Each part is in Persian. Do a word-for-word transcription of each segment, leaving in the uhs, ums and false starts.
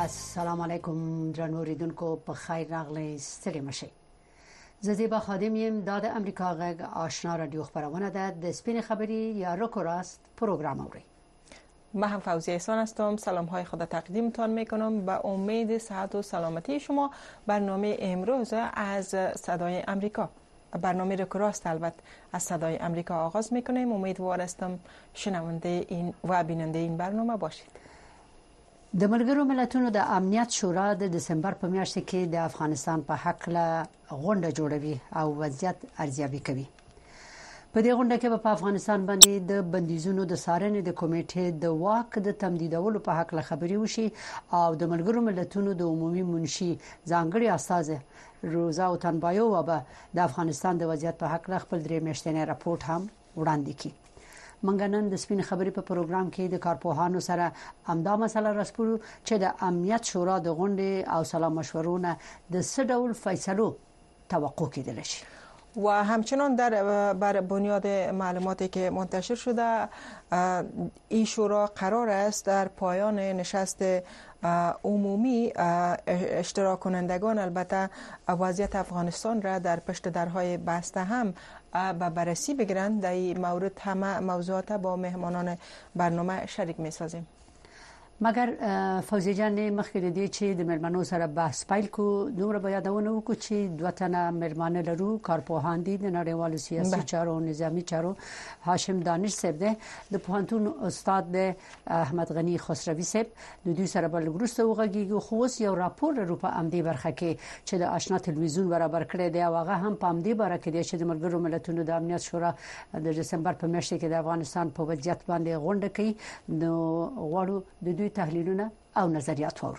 السلام علیکم درنو ریدونکو په خیر راغلی ستړي مشي. زديبا خادم یم د امریکا غږ آشنا رادیو خبرونه ده د سپین خبری یا روکوراست پروگرام اوري. من هم فوزیه احسان هستم. سلام های خود تقدیمتان میکنم به امید صحت و سلامتی شما. برنامه امروز از صدای امریکا، برنامه روکوراست البته از صدای امریکا آغاز میکنیم. امیدوار هستم شنونده این و بیننده این برنامه باشید. د ملګرو ملتونو د امنیت شورا د دسمبر په میاشت کې د افغانستان په حق له غونډه جوړوي او وضعیت ارزیابي کوي. په دې غونډه کې په افغانستان باندې د بندیزونو د څارنې د کمیټې د واک د تمدیدولو په حق له خبري وشي او د ملګرو ملتونو د عمومي منشي ځانګړي استاد روزا اوتانبایو به د افغانستان د وضعیت په حق له خپل درې میاشتنی راپورټ هم وړاندې کړي. منګنن د سپین خبري په پروګرام کې د کارپوهانو سره امدا مسله رسپو چې د امنیت شورا د غونډې او سلام مشورونه د سډول فیصلو توقع کېدل شي. و همچنان در بر بنیاد معلوماتی که منتشر شده این شورا قرار است در پایان نشست عمومی اشتراک کنندگان البته وضعیت افغانستان را در پشت درهای بسته هم به بررسی بگیرند. در این مورد همه موضوعات با مهمانان برنامه شریک می سازیم. مګر فوزي جان مخکې دې چې د مرمنو سره بحث پیل کو دومره به یادونه وکړو چې دوه تنه مرمنه لرو کارپوهان دي د نړیوالو سیاسي چارو او نظامی چارو. هاشم دانش صاحب ده د پوهنتون استاد ده، احمد غنی خسروی صاحب د دوی سره بل ګروسته وغږیږي. خو یو راپور لرو په امدی برخه کې چې د آشنا تلویزیون برابر کړی دی او هغه هم په امدی برخه کې چې د ملګرو ملتونو د امنیت شورا د دسمبر په میاشت کې د افغانستان په وضعیت باندې غونډه کوي. نو غواړو د تحلیلونه او نظریات ور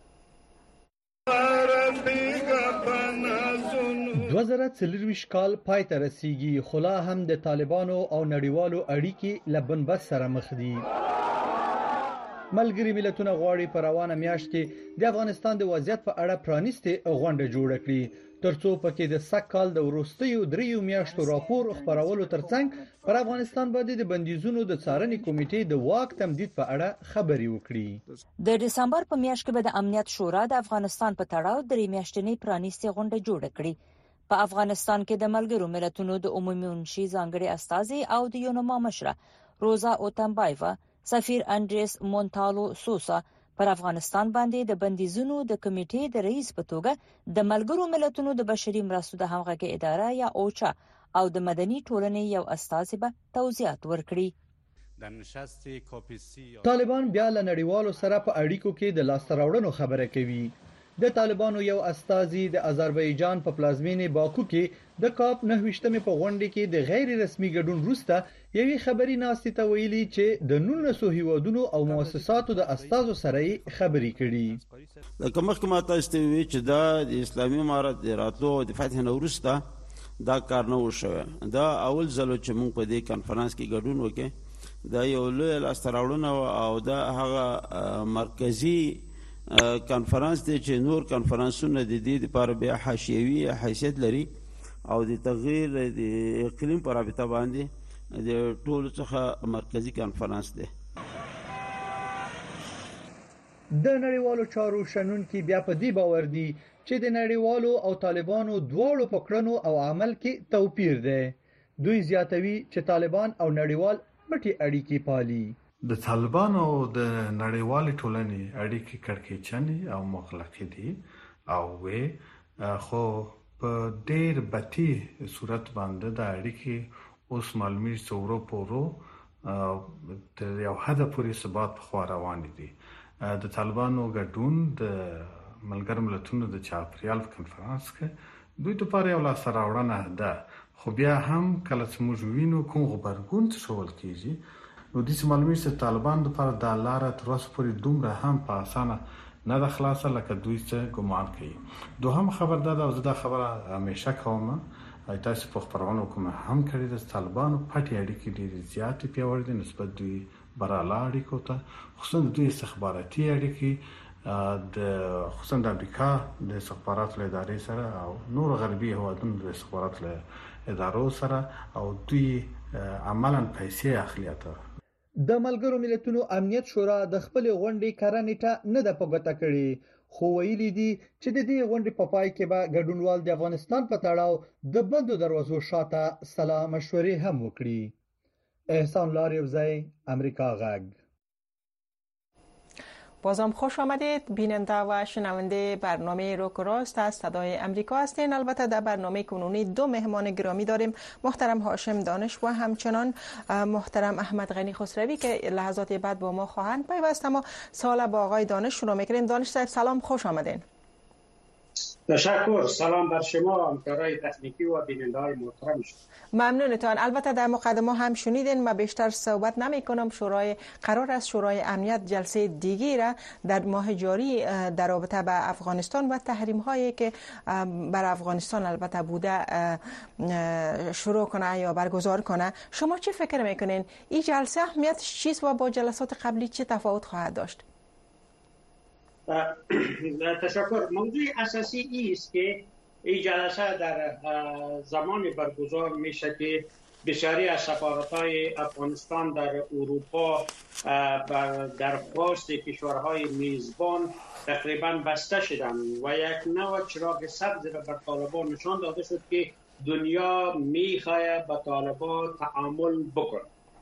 دوه زره څلرویشت کال پای ته رسیږي، خو لا هم د طالبانو او نړیوالو اړیکې له بنبست سره مخ دي. ملګري ملتونه غواړي په روانه میاشت کې د افغانستان د وضعیت په اړه پرانیستې غونډه جوړه کړي ترڅو پکې د سږ کال د وروستیو دریو میاشتو راپور خبرولو ترڅنګ پر افغانستان باندې د بندیزونو د څارنې کمیټې د واک تمدید په اړه خبري وکړي. د دسمبر په میاشت کې به د امنیت شورا د افغانستان په تړاو درې میاشتنی پرانیستې غونډه جوړه کړي. په افغانستان کې د ملګرو ملتونو د عمومي منشي ځانګړي استازي او د یونما مشره روزا اوتانبایو، سفیر انډریس مونتالو سوسا پر افغانستان باندې د بندیزونو د کمیټې د رئیس په توګه د ملګرو ملتونو د بشري مرستو د همغږي اداره یا اوچا او د مدني ټولنې یو استازي به توضیحات ورکړي. طالبان بیا له نړیوالو سره په اړیکو کې د لاسته راوړنو خبره کوي. د طالبانو یو استازي د آذربایجان په پلازمینې باکو کې د کاپ نه ویشتمې په غونډه کې د غیر رسمي ګډون وروسته یوې خبري ناستې ته ویلي چې د نولسو هیوادونو او مؤسساتو د استازو سره خبري کړي. لکه مخکې ما تاسو ته وی چې دا د اسلامي امارت د راتلو د فتح نه وروسته دا کار نه وشو. دا اول ځل چې موږ په دې کانفرنس کې ګډون وکړو. دا یو لوی لاسته راوړنه او دا هغه مرکزی کانفرنس دی چې نور کانفرنسونه د دې لپاره بیا حاشیوي حیثیت لري او د تغییر د اقلیم پر رابطه باندې د ټولو څخه مرکزی کانفرنس دی. د نړیوالو چارو شنونکي بیا په دې باور دي چې د نړیوالو او طالبانو دواړو په کړنو او عمل کې توپیر دی. دوی زیاتوي چې طالبان او نړیوال مټي اړیکې پالي. د طالبانو او د نړیوالې ټولنې اړیکې کړکېچنې او مغلقې دي او وې خو په ډېر بتی صورت باندې د اړیکې اوس معلومي څورو پورو تر یو حد پورې ثبات خو روان دي. د طالبانو ګډون د ملګرو ملتونو د چاپریال کنفرانس کې دوی ته لپاره یو لاسته راوړنه ده. خو بیا هم کله چې موږ وینو کوم غبرګون څه شول کیږي نو د معلومي چې طالبان د لپاره د لاره تر اوسه پورې دومره هم په اسانه نه د خلاصه لکه دوی څه ګمان کوي. دوهم خبر ده او زه دا خبره همیشه کوم تاسو په خبرونو کوم هم کړی د طالبانو پټي اړیکې ډېرې زیاتې پیاوړې دي نسبت دوی براله اړیکو ته، خصوصا دوی استخباراتي اړیکې د خصوصا د امریکا د استخباراتو ادارې سره او نور غربي هیوادونو د استخباراتو ادارو سره او دوی عملاً پیسې اخلي. د ملګرو ملتونو امنیت شورا د خپل غونډې کارنېټه نه د پګوته کړي خو ویلي دي چې د دې غونډې په پای کې به ګډونوال د افغانستان په تړاو د بندو دروازو شاته سلا مشورې هم وکړي. احسان لاریوزی، امریکا غږ. بازم خوش آمدید. بیننده و شنونده برنامه روک و راست از صدای امریکا هستین. البته در برنامه کنونی دو مهمان گرامی داریم، محترم هاشم دانش و همچنان محترم احمد غنی خسروی که لحظات بعد با ما خواهند پیوست. اما سوال با آقای دانش شروع میکنیم. دانش صاحب سلام، خوش آمدین. تشکر. سلام بر شما همکارای تکنیکی و بیننده‌های محترم. ممنونتان. البته در مقدمه هم شنیدین، ما بیشتر صحبت نمی کنم. شورای قرار است شورای امنیت جلسه دیگری را در ماه جاری در رابطه با افغانستان و تحریم هایی که بر افغانستان البته بوده شروع کنه یا برگزار کنه. شما چه فکر میکنین؟ این جلسه اهمیتش چیست و با جلسات قبلی چه تفاوت خواهد داشت؟ تشکر. موضوع اساسی است که این جلسه در زمان برگزار میشه که بسیاری از سفارت‌های افغانستان در اروپا بر درخواست کشورهای میزبان تقریبا بسته شدند و یک نوع چراغ سبز را بر طالبان نشان داده شد که دنیا میخواهد با طالبان تعامل بکنه.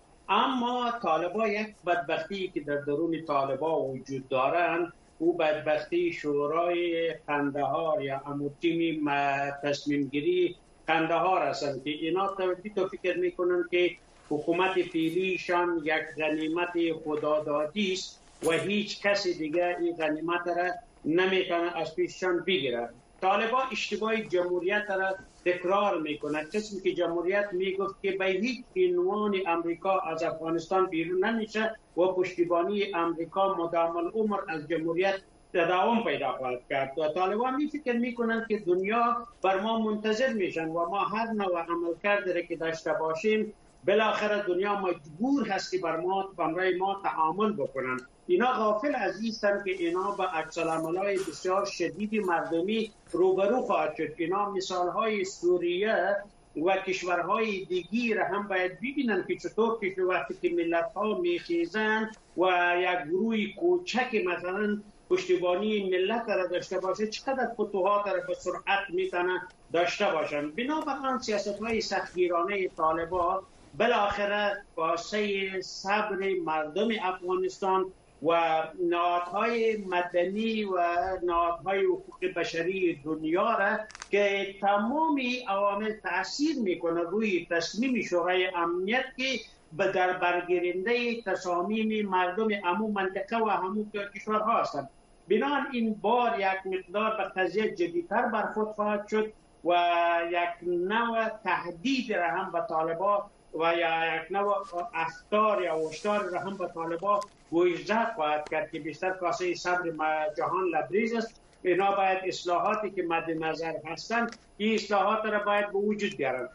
اما طالبان یک بدبختی که در درون طالبان وجود دارند، او بدبختی شورای قندهار یا امو تیم تصمیم گیری قندهار هستند که اینا تو فکر میکنن که حکومت فعلیشان یک غنیمت خدادادی است و هیچ کسی دیگه این غنیمت را نمیتونه از پیششان بگیره. طالبان اشتباه جمهوریت را تکرار میکنه. کسی که جمهوریت میگفت که به هیچ عنوان امریکا از افغانستان بیرون نمیشه و پشتیبانی امریکا مدام العمر از جمهوریت تداوم پیدا خواهد کرد. و طالبان می فکر میکنن که دنیا بر ما منتظر میشن و ما هر نوع عملکرد که داشته باشیم بالاخره دنیا مجبور هست که بر ما برای ما تعامل بکنن. اینا غافل از ایستن که اینا با عکس‌العمل‌های بسیار شدید مردمی روبرو خواهد شد. اینا مثال‌های سوریه و کشورهای دیگی را هم باید ببینن که چطور که وقتی که ملت‌ها میخیزن و یک گروه کوچک مثلا پشتیبانی ملت را داشته باشه چقدر فتوحات را به سرعت میتونن داشته باشن. بنابراین سیاست‌های سختگیرانه طالبان بالاخره واسه صبر مردم افغانستان و نهادهای مدنی و نهادهای حقوق بشری دنیا را که تمامی عوامل تاثیر میکنه روی تصمیم شورای امنیت که به در برگیرنده تصامیم مردم همون منطقه و همون کشورها هستند. بنابراین این بار یک مقدار به قضیه جدیتر برخورد خواهد شد و یک نوع تهدید را هم به طالبان و یا یک نوع اخطار یا هشدار را هم به طالبان گویزد خواهد کرد که بیشتر کاسه صبر جهان لبریز است. اینا باید اصلاحاتی که مد نظر هستند این اصلاحات را باید به وجود بیارند.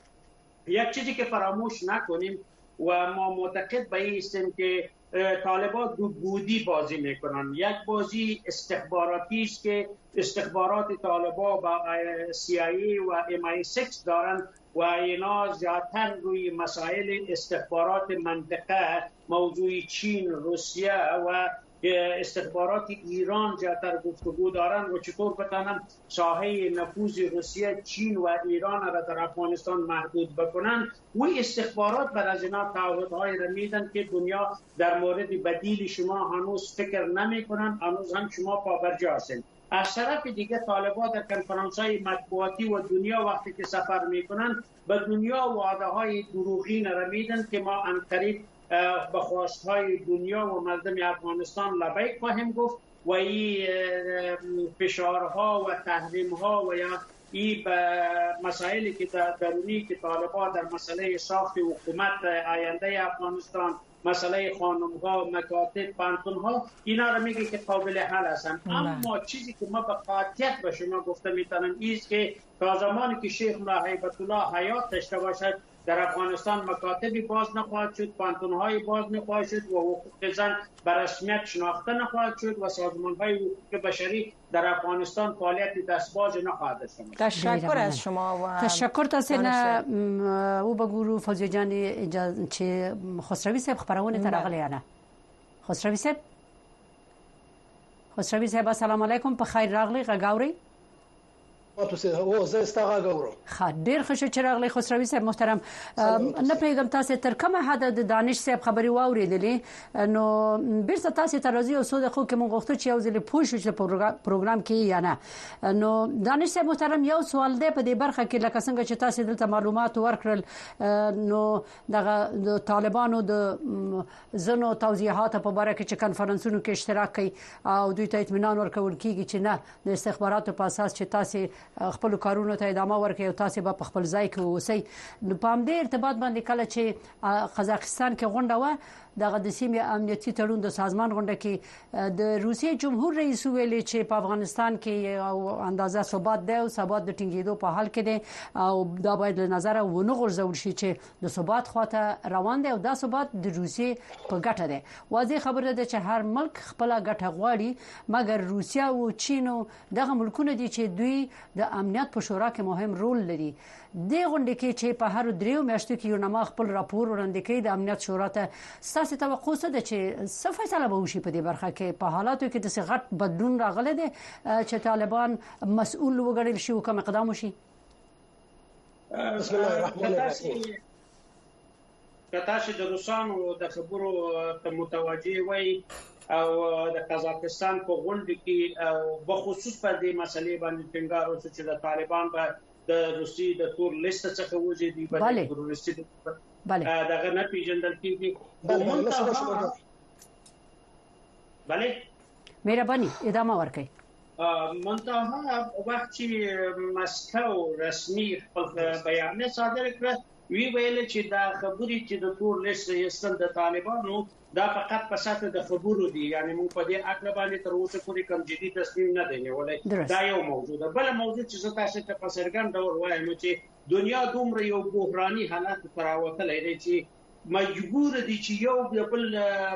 یک چیزی که فراموش نکنیم و ما معتقد به این هستیم که طالبان دو بودی بازی میکنن. یک بازی استخباراتی است که استخبارات طالبان با سی آی ای و ام آی سیکس دارند و اینا زیادتر روی مسائل استخبارات منطقه موضوع چین، روسیه و استخبارات ایران زیادتر گفتگو دارند و چطور بتانن ساحه نفوذ روسیه، چین و ایران را در افغانستان محدود بکنن. و استخبارات بر از اینا تعهدهای را میدن که دنیا در مورد بدیل شما هنوز فکر نمی کنن، هنوز هم شما پابرجا هستند. از طرف دیگه طالبان در کنفرانس‌های مطبوعاتی و دنیا وقتی که سفر میکنن به دنیا وعده های دروغین را میدن که ما انقریب به خواستهای دنیا و مردم افغانستان لبیک خواهیم گفت و این فشارها و تحریمها و یا این مسائلی که در درونی که طالبان در مسئله ساخت حکومت آینده افغانستان، مسئله خانم‌ها، مکاتب، پانتون‌ها، اینا رو میگه که قابل حل هستن. اما چیزی که ما به قاطعیت به شما گفته میتونم ایست که تا زمانی که شیخ ملا هیبت الله حیات داشته باشد در افغانستان مکاتبی باز نخواهد شد، پانتون‌های باز نخواهد شد و حقوق زن به رسمیت شناخته نخواهد شد و سازمان‌های حقوق بشری در افغانستان فعالیت دستباز نخواهد داشت. تشکر از شما و تشکر تاسو نه او بګورو فوزي جان چې خسروي صاحب خبرونه ترغلي نه خسروي صاحب خسروي صاحب السلام علیکم په خیر راغلی غاوري تاسو او زه ستاسو غاورم خډیر خوش چې راغلی خسروي صاحب محترم نه پیغام تاسو تر کومه حد د دانش صاحب خبري واوریدلې نو بیرته تاسو ته راځي او سود خو کې مونږ غوښتو چې یو ځل پوه شو چې پروګرام کې یا نه نو دانش صاحب محترم یو سوال دی په دې برخه کې لکه څنګه چې تاسو دلته معلومات ورکړل نو د طالبانو د زنو توضیحات په اړه کې چې کانفرنسونو کې اشتراک کوي او دوی ته اطمینان ورکول کیږي چې نه د استخباراتو په اساس چې تاسو خپل کارونو ته ادامه ورکړي او تاسو به خپل ځای کې اوسئ نو په همدې ارتباط باندې کله چې قزاقستان کې غونډه و دغه د سیمې امنیتي تړون د سازمان غونډه کې د روسیې جمهور رئیس ویلي چې په افغانستان کې او اندازه ثبات دی او ثبات د ټینګېدو په حال کې دی او دا باید له نظر ونه غورځول شي چې د ثبات خواته روان دی او دا ثبات د روسیې په ګټه دی واضح خبره ده چې هر ملک خپل ګټه غواړي مګر روسیا او چین دغه ملکونه دي چې دوی د امنیت په شورا کې مهم رول لري د غونډې کې چې په هر دریو میاشتو کې یو نما خپل راپور وړاندې کوي د امنیت شورا ته ستاسو توقع څه ده چې څه فیصله به وشي په دې برخه کې په حالاتو کې د څه غټ بدلون راغلی دی چې طالبان مسؤل وګڼل شي او کوم اقدام وشي؟ بسم الله الرحمن الرحیم. کته چې د روسانو د خبرو ته متوجه وي او د قزاقستان په غونډه کې او بخصوص په دې مسلې باندې ټینګار وشو چې د طالبان په د روسي د تور لیست څخه وځي دی په تروریستي بله دغه نه پیژندل کیږي بله بله مهرباني ادامه ورکړئ. منتها وخت چې مسکو رسمي خپل بیان صادر کړ وی ویل چې دا خبرې چې د تور لیست یستل د طالبانو دا فقط په ساته د خبرو دي یعنی موږ په دې اړه باندې تر اوسه پورې کوم جدي تصمیم نه دی نیولای دا یو موضوع ده. بل موضوع چې تاسو ته په سرګند ډول وایم چې دنیا دومره یو بحراني حالت تراوتلې دی چې مجبور دي چې یو بل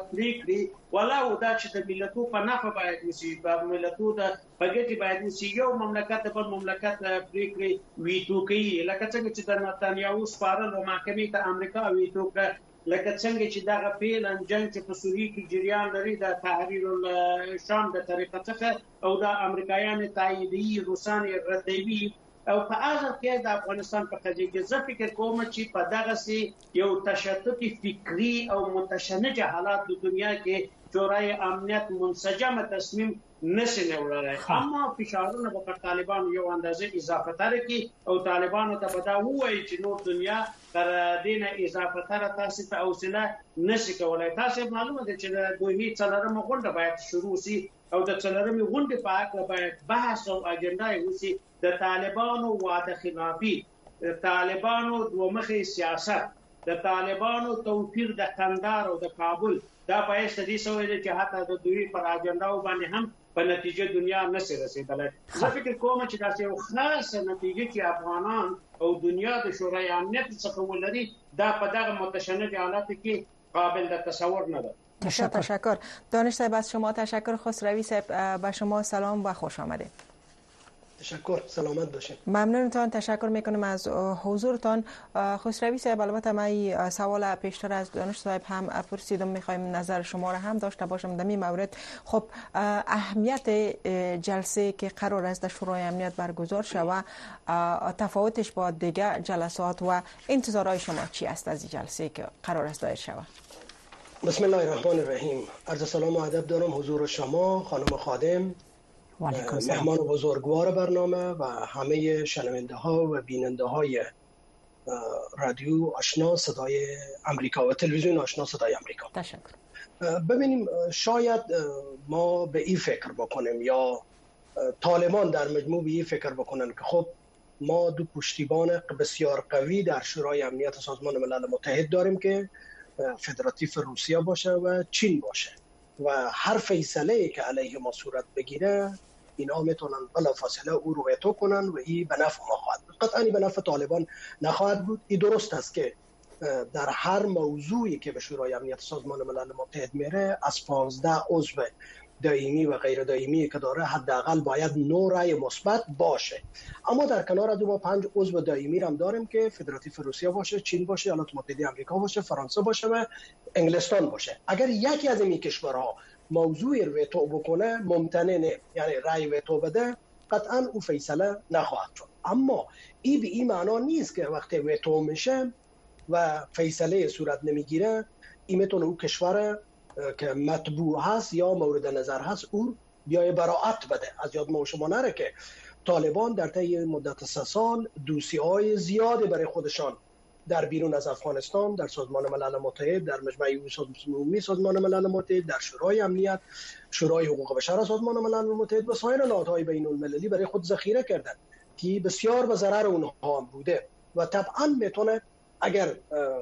پریکړي ولا ودا چې د ملتونو په نفع باید وسی په ملتونو د بګټي باید وسی یو مملکت په مملکت پریکړي ویټو کوي لکه څنګه چې د نتانیاهو سپارل او محکمې ته امریکا ویټو کړ لکه څنګه چې دغه پیلن جنگ چې په سوریه کې جریان لري د تحریر الشام د طریقه څخه او د امریکایانو تاییدي روسان ردوي او په اخر کې د افغانستان په قضیه کې زه فکر کوم چې په دغه سي یو تشتت فکری او متشنج حالات د دنیا کې شورای امنیت منسجم تصمیم نشي نیولای اما فشارونه په طالبان یو اندازه اضافه تر کې او طالبانو ته بدا وایي چې نور دنیا تر دینه اضافه تر تاسو ته اوسله نشي کولای. تاسو معلومه ده چې د دوی څلورمه غونډه باید شروع شي او د څلورمه غونډې په اړه باید بحث او اجنډا وشي د طالبانو وعده خلافي د طالبانو دومخي سیاست د طالبانو توفیر د قندار او د کابل دا پایست دي سوې چې حتی د دوی پر اجنډا باندې هم په نتیجه دنیا نشي رسیدلای. زه فکر کوم چې دا یو خاص نتیجه چې افغانان او دنیا د شورای امنیت څخه ولري دا په دغه متشنج حالت کې قابل د تصور نه ده. تشکر. تشکر دانش صاحب از شما. تشکر خسروی صاحب به شما سلام و خوش آمدید. تشکر سلامت باشین. ممنونتان تشکر میکنم از حضورتان. خسروی صاحب البته من سوال پیشتر از دانش صاحب هم پرسیدم میخوایم نظر شما را هم داشته باشم در این مورد. خب اهمیت جلسه که قرار است در شورای امنیت برگزار شود تفاوتش با دیگر جلسات و انتظارهای شما چی است از این جلسه که قرار است دایر شود؟ بسم الله الرحمن الرحیم. عرض سلام و ادب دارم حضور شما خانم خادم مهمان بزرگوار برنامه و همه شنونده ها و بیننده های رادیو آشنا صدای امریکا و تلویزیون آشنا صدای امریکا. تشکر. ببینیم شاید ما به این فکر بکنیم یا طالبان در مجموع به این فکر بکنن که خب ما دو پشتیبان بسیار قوی در شورای امنیت سازمان ملل متحد داریم که فدراتیو روسیه باشه و چین باشه و هر فیصله که علیه ما صورت بگیره اینا میتونن بلافاصله او رو ویتو کنن و این به نفع ما خواهد بود. قطعا به نفع طالبان نخواهد بود. این درست است که در هر موضوعی که به شورای امنیت سازمان ملل متحد میره از پانزده عضو دائمی و غیر دائمی که داره حداقل باید نه رای مثبت باشه. اما در کنار از ما پنج عضو دائمی هم داریم که فدراتیو روسیه باشه، چین باشه، ایالات متحده آمریکا باشه، فرانسه باشه و انگلستان باشه. اگر یکی از این کشورها موضوع ویتو بکنه، ممتنع یعنی رای ویتو بده، قطعا او فیصله نخواهد شد. اما این به این معنا نیست که وقتی ویتو میشه و فیصله صورت نمیگیره این میتونه او کشور که مطبوع هست یا مورد نظر هست او بیای براعت بده. از یاد ما شما نره که طالبان در طی مدت سه سال دوسی‌های زیادی برای خودشان در بیرون از افغانستان، در سازمان ملل متحد، در مجمع عمومی سازمان ملل متحد، در شورای امنیت، شورای حقوق بشر سازمان ملل متحد و سایر نهادهای بین المللی برای خود ذخیره کردن که بسیار به ضرر اونها هم بوده و طبعا میتونه اگر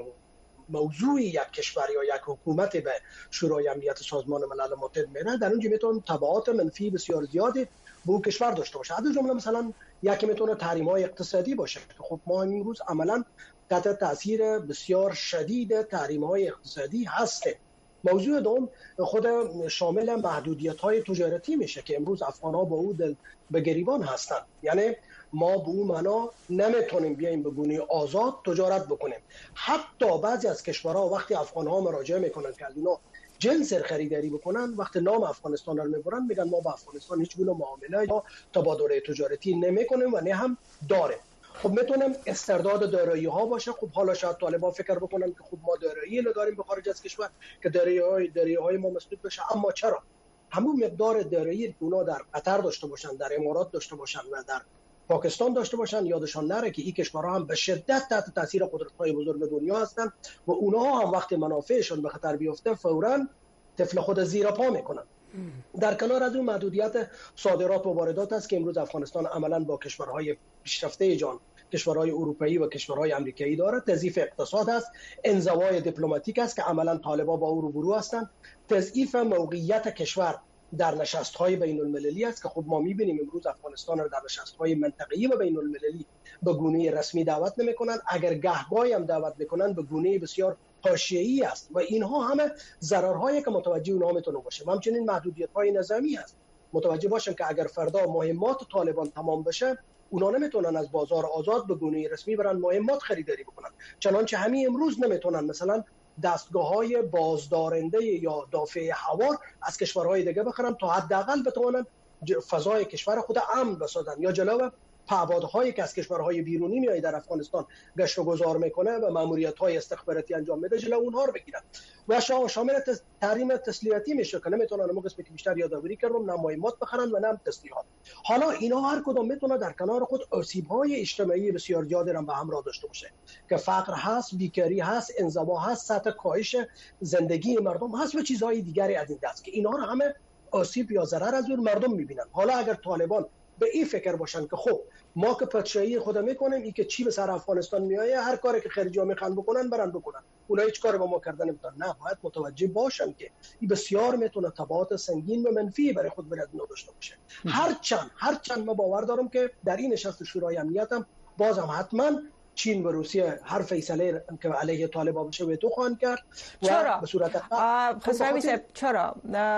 موضوع یک کشور یا یک حکومت به شورای امنیت سازمان ملل متحد میره، در اونجا میتونه تبعات منفی بسیار زیادی به اون کشور داشته باشه. از جمله مثلا یکی میتونه تحریم‌های اقتصادی باشه. خب ما امروز عملاً تحت تاثیر بسیار شدید تحریم‌های اقتصادی هستیم. موضوع دوم خود شامل محدودیت‌های تجارتی میشه که امروز افغان‌ها با او به گریبان هستند. یعنی ما به اون معنا نمیتونیم بیایم به گونه آزاد تجارت بکنیم. حتی بعضی از کشورها وقتی افغان‌ها مراجعه میکنن که اینا جنس خریداری بکنن، وقتی نام افغانستان رو میبرن میگن ما با افغانستان هیچ گونه معامله یا تبادل تجارتی نمیکنیم و نه هم داره. خب میتونم استرداد دارایی ها باشه. خب حالا شاید طالبان فکر بکنن که خب ما دارایی نداریم به خارج از کشور که دارایی های دارایی های ما مسدود بشه. اما چرا همون مقدار دارایی که اونا در قطر داشته باشن، در امارات داشته باشن و در پاکستان داشته باشن، یادشان نره که این کشورها هم به شدت تحت تاثیر قدرت‌های بزرگ دنیا هستن و اونها هم وقتی منافعشون به خطر بیفته فوراً طفل خود زیر پا میکنن. در کنار از اون محدودیت صادرات و واردات است که امروز افغانستان عملاً با کشورهای پیشرفته جهان، کشورهای اروپایی و کشورهای آمریکایی داره. تضعیف اقتصاد است، انزوای دیپلماتیک است که عملاً طالبان با او روبرو هستند. تضعیف موقعیت کشور در نشست‌های بین‌المللی است که خب ما می‌بینیم امروز افغانستان رو در نشست‌های منطقه‌ای و بین‌المللی به گونه رسمی دعوت نمی‌کنن. اگر گهگاهی هم دعوت می‌کنن به گونه بسیار حاشیه‌ای است و اینها همه ضررهایی که متوجه اونها میتونه باشه. و همچنین محدودیت‌های نظامی است. متوجه باشیم که اگر فردا مهمات طالبان تمام بشه، اونا نمیتونن از بازار آزاد به گونه رسمی برن مهمات خریداری بکنن. چنانچه همین امروز نمیتونن مثلا دستگاه‌های بازدارنده یا دافع هوا از کشورهای دیگه بخرن تا حداقل بتونن فضای کشور خود امن بسازن یا جلو پهپادهایی که از کشورهای بیرونی میاد در افغانستان گشت و گذار میکنه و ماموریت‌های استخباراتی انجام میده جلو اونها رو بگیرن. و شامل تحریم تسلیحاتی میشه که نمیتونن اون قسمی که بیشتر یادآوری کردم، نه مهمات بخرن و نه تسلیحات. حالا اینا هر کدوم میتونه در کنار خود آسیب‌های اجتماعی بسیار زیادی هم به همراه داشته باشه که فقر هست، بیکاری هست، انزوا هست، سطح کاهش زندگی مردم هست و چیزهای دیگری از این دست که اینا رو همه آسیب یا ضرر از اون مردم میبینن. حالا اگر طالبان به این فکر باشن که خب ما که پادشاهی خود میکنیم، این که چی به سر افغانستان میایه، هر کاری که خارجی‌ها میخوان بکنن برن بکنن، اونا هیچ کاری با ما کردن نمیتونن. نه، باید متوجه باشن که این بسیار میتونه تبعات سنگین و منفی برای خود برای داشته باشه. هر چند هر چند ما باور دارم که در این نشست شورای امنیت هم باز هم حتما چین و روسیه هر فیصله که علیه طالبان بشه به تو خواهند کرد. چرا؟ به صورت خسروی صاحب چرا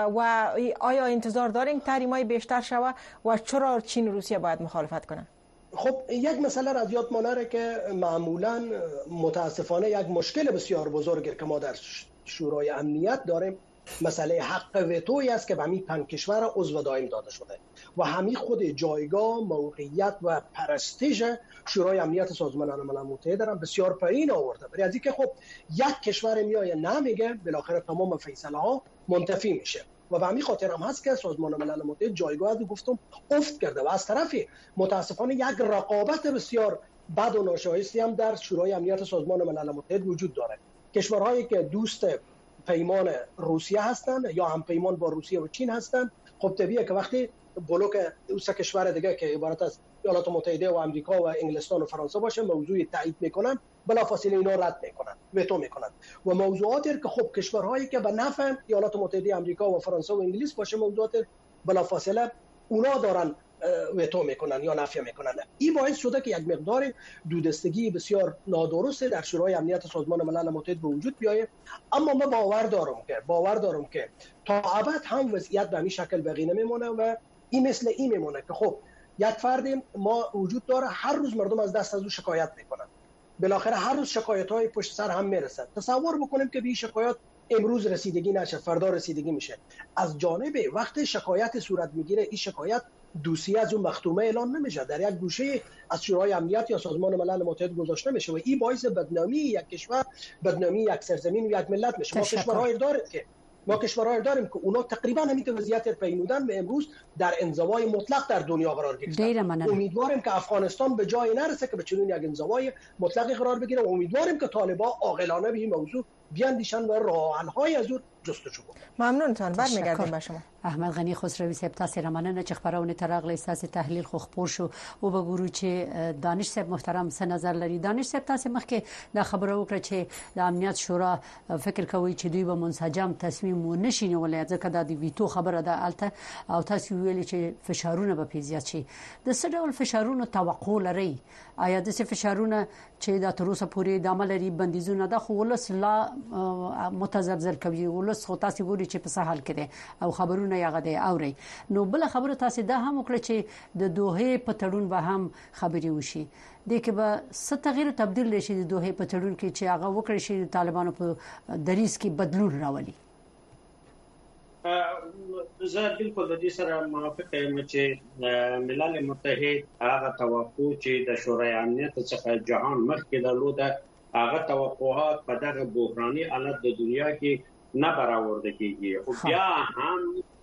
و آیا انتظار دارین تحریم‌های بیشتر شود و چرا چین و روسیه باید مخالفت کنن؟ خب یک مسئله از یاد ما نره که معمولا متاسفانه یک مشکل بسیار بزرگی که ما در شورای امنیت داریم مسئله حق وتویی است که به همین پنج کشور عضو دائم داده شده و همین خود جایگاه، موقعیت و پرستیژ شورای امنیت سازمان ملل متحد هم بسیار پایین آورده. برای از اینکه خب یک کشور میایه نمیگه، بالاخره تمام فیصله ها منتفی میشه و به همین خاطر هم هست که سازمان ملل متحد جایگاه از گفتم افت کرده و از طرفی متاسفانه یک رقابت بسیار بد و ناشایستی هم در شورای امنیت سازمان ملل متحد وجود داره. کشورهایی که دوست پیمان روسیه هستند یا هم پیمان با روسیه و چین هستند، خب طبیعیه که وقتی بلوک اون سه کشور دیگه که عبارت از ایالات متحده و آمریکا و انگلستان و فرانسه باشه موضوع تایید میکنن، بلافاصله اینا رد میکنن، وتو میکنن. و موضوعاتی که خب کشورهایی که به نفع ایالات متحده آمریکا و فرانسه و انگلیس باشه موضوعات بلافاصله اونا دارن وتو میکنن یا نفی میکنن. این باعث شده که یک مقدار دودستگی بسیار نادرست در شورای امنیت سازمان ملل متحد به وجود بیاید. اما من باور دارم که باور دارم که تا ابد هم وضعیت به همین شکل باقی نمیمونه و این مثل این میمونه که خب یک فرد ما وجود داره، هر روز مردم از دست از او شکایت میکنن، بالاخره هر روز شکایت های پشت سر هم میرسد. تصور بکنیم که به این شکایت امروز رسیدگی نشه، فردا رسیدگی میشه. از جانب وقت شکایت صورت میگیره، این شکایت دوسیه از اون مختومه اعلان نمیشه، در یک گوشه از شورای امنیت یا سازمان ملل متحد گذاشته میشه و این باعث بدنامی یک کشور، بدنامی یک سرزمین و یک ملت میشه. ما کشورهای داریم که ما کشورهای داریم که اونا تقریبا همین وضعیت پیمودن و امروز در انزوای مطلق در دنیا قرار گرفتن. امیدواریم که افغانستان به جای نرسه که به چنین یک انزوای مطلقی قرار بگیره و امیدواریم که طالبان عاقلانه به این موضوع بیاندیشن و راه حل‌های از اون جستجو کنن. ممنونتان. برمیگردیم به شما. احمد غنی خسروی صاحب، تاسو رمنه چې خبرونه ترغله اساس تحلیل خو خبر شو او بګورو چې دانش صاحب محترم څه نظر لري. دانش صاحب تاسو مخکې د خبرو وکړه چې د امنیت شورا فکر کوي چې دوی به منسجم تصمیم و نشي نیولای ځکه د ویتو خبره ده الته او تاسو ویل چې فشارونه به پیزیات شي. د څه ډول فشارونو توقع لري؟ آیا د څه فشارونه چې د تر اوسه پورې د عمل لري بندیزونه د خو ولس لا متزلزل کوي، ولس خو تاسو ګوري چې په سهال کې ده او خبرونه یغه ده اوري. نو بل خبره تاسو ده هم وکړه چې د دوه په تړون به هم خبري وشي، د کې به څه تغییر تبديل شي د دوه په تړون کې چې هغه وکړي شي طالبانو په دریس کې بدلون راولي. زه بالکل د دې سره موافق یم چې ملل متحد هغه توقع چې د شورای امنیت څخه جهان مخکې درلوده، هغه توقعات په دغه بحراني حالت د دنیا کې نه برآورده کیږي. خو بیا هم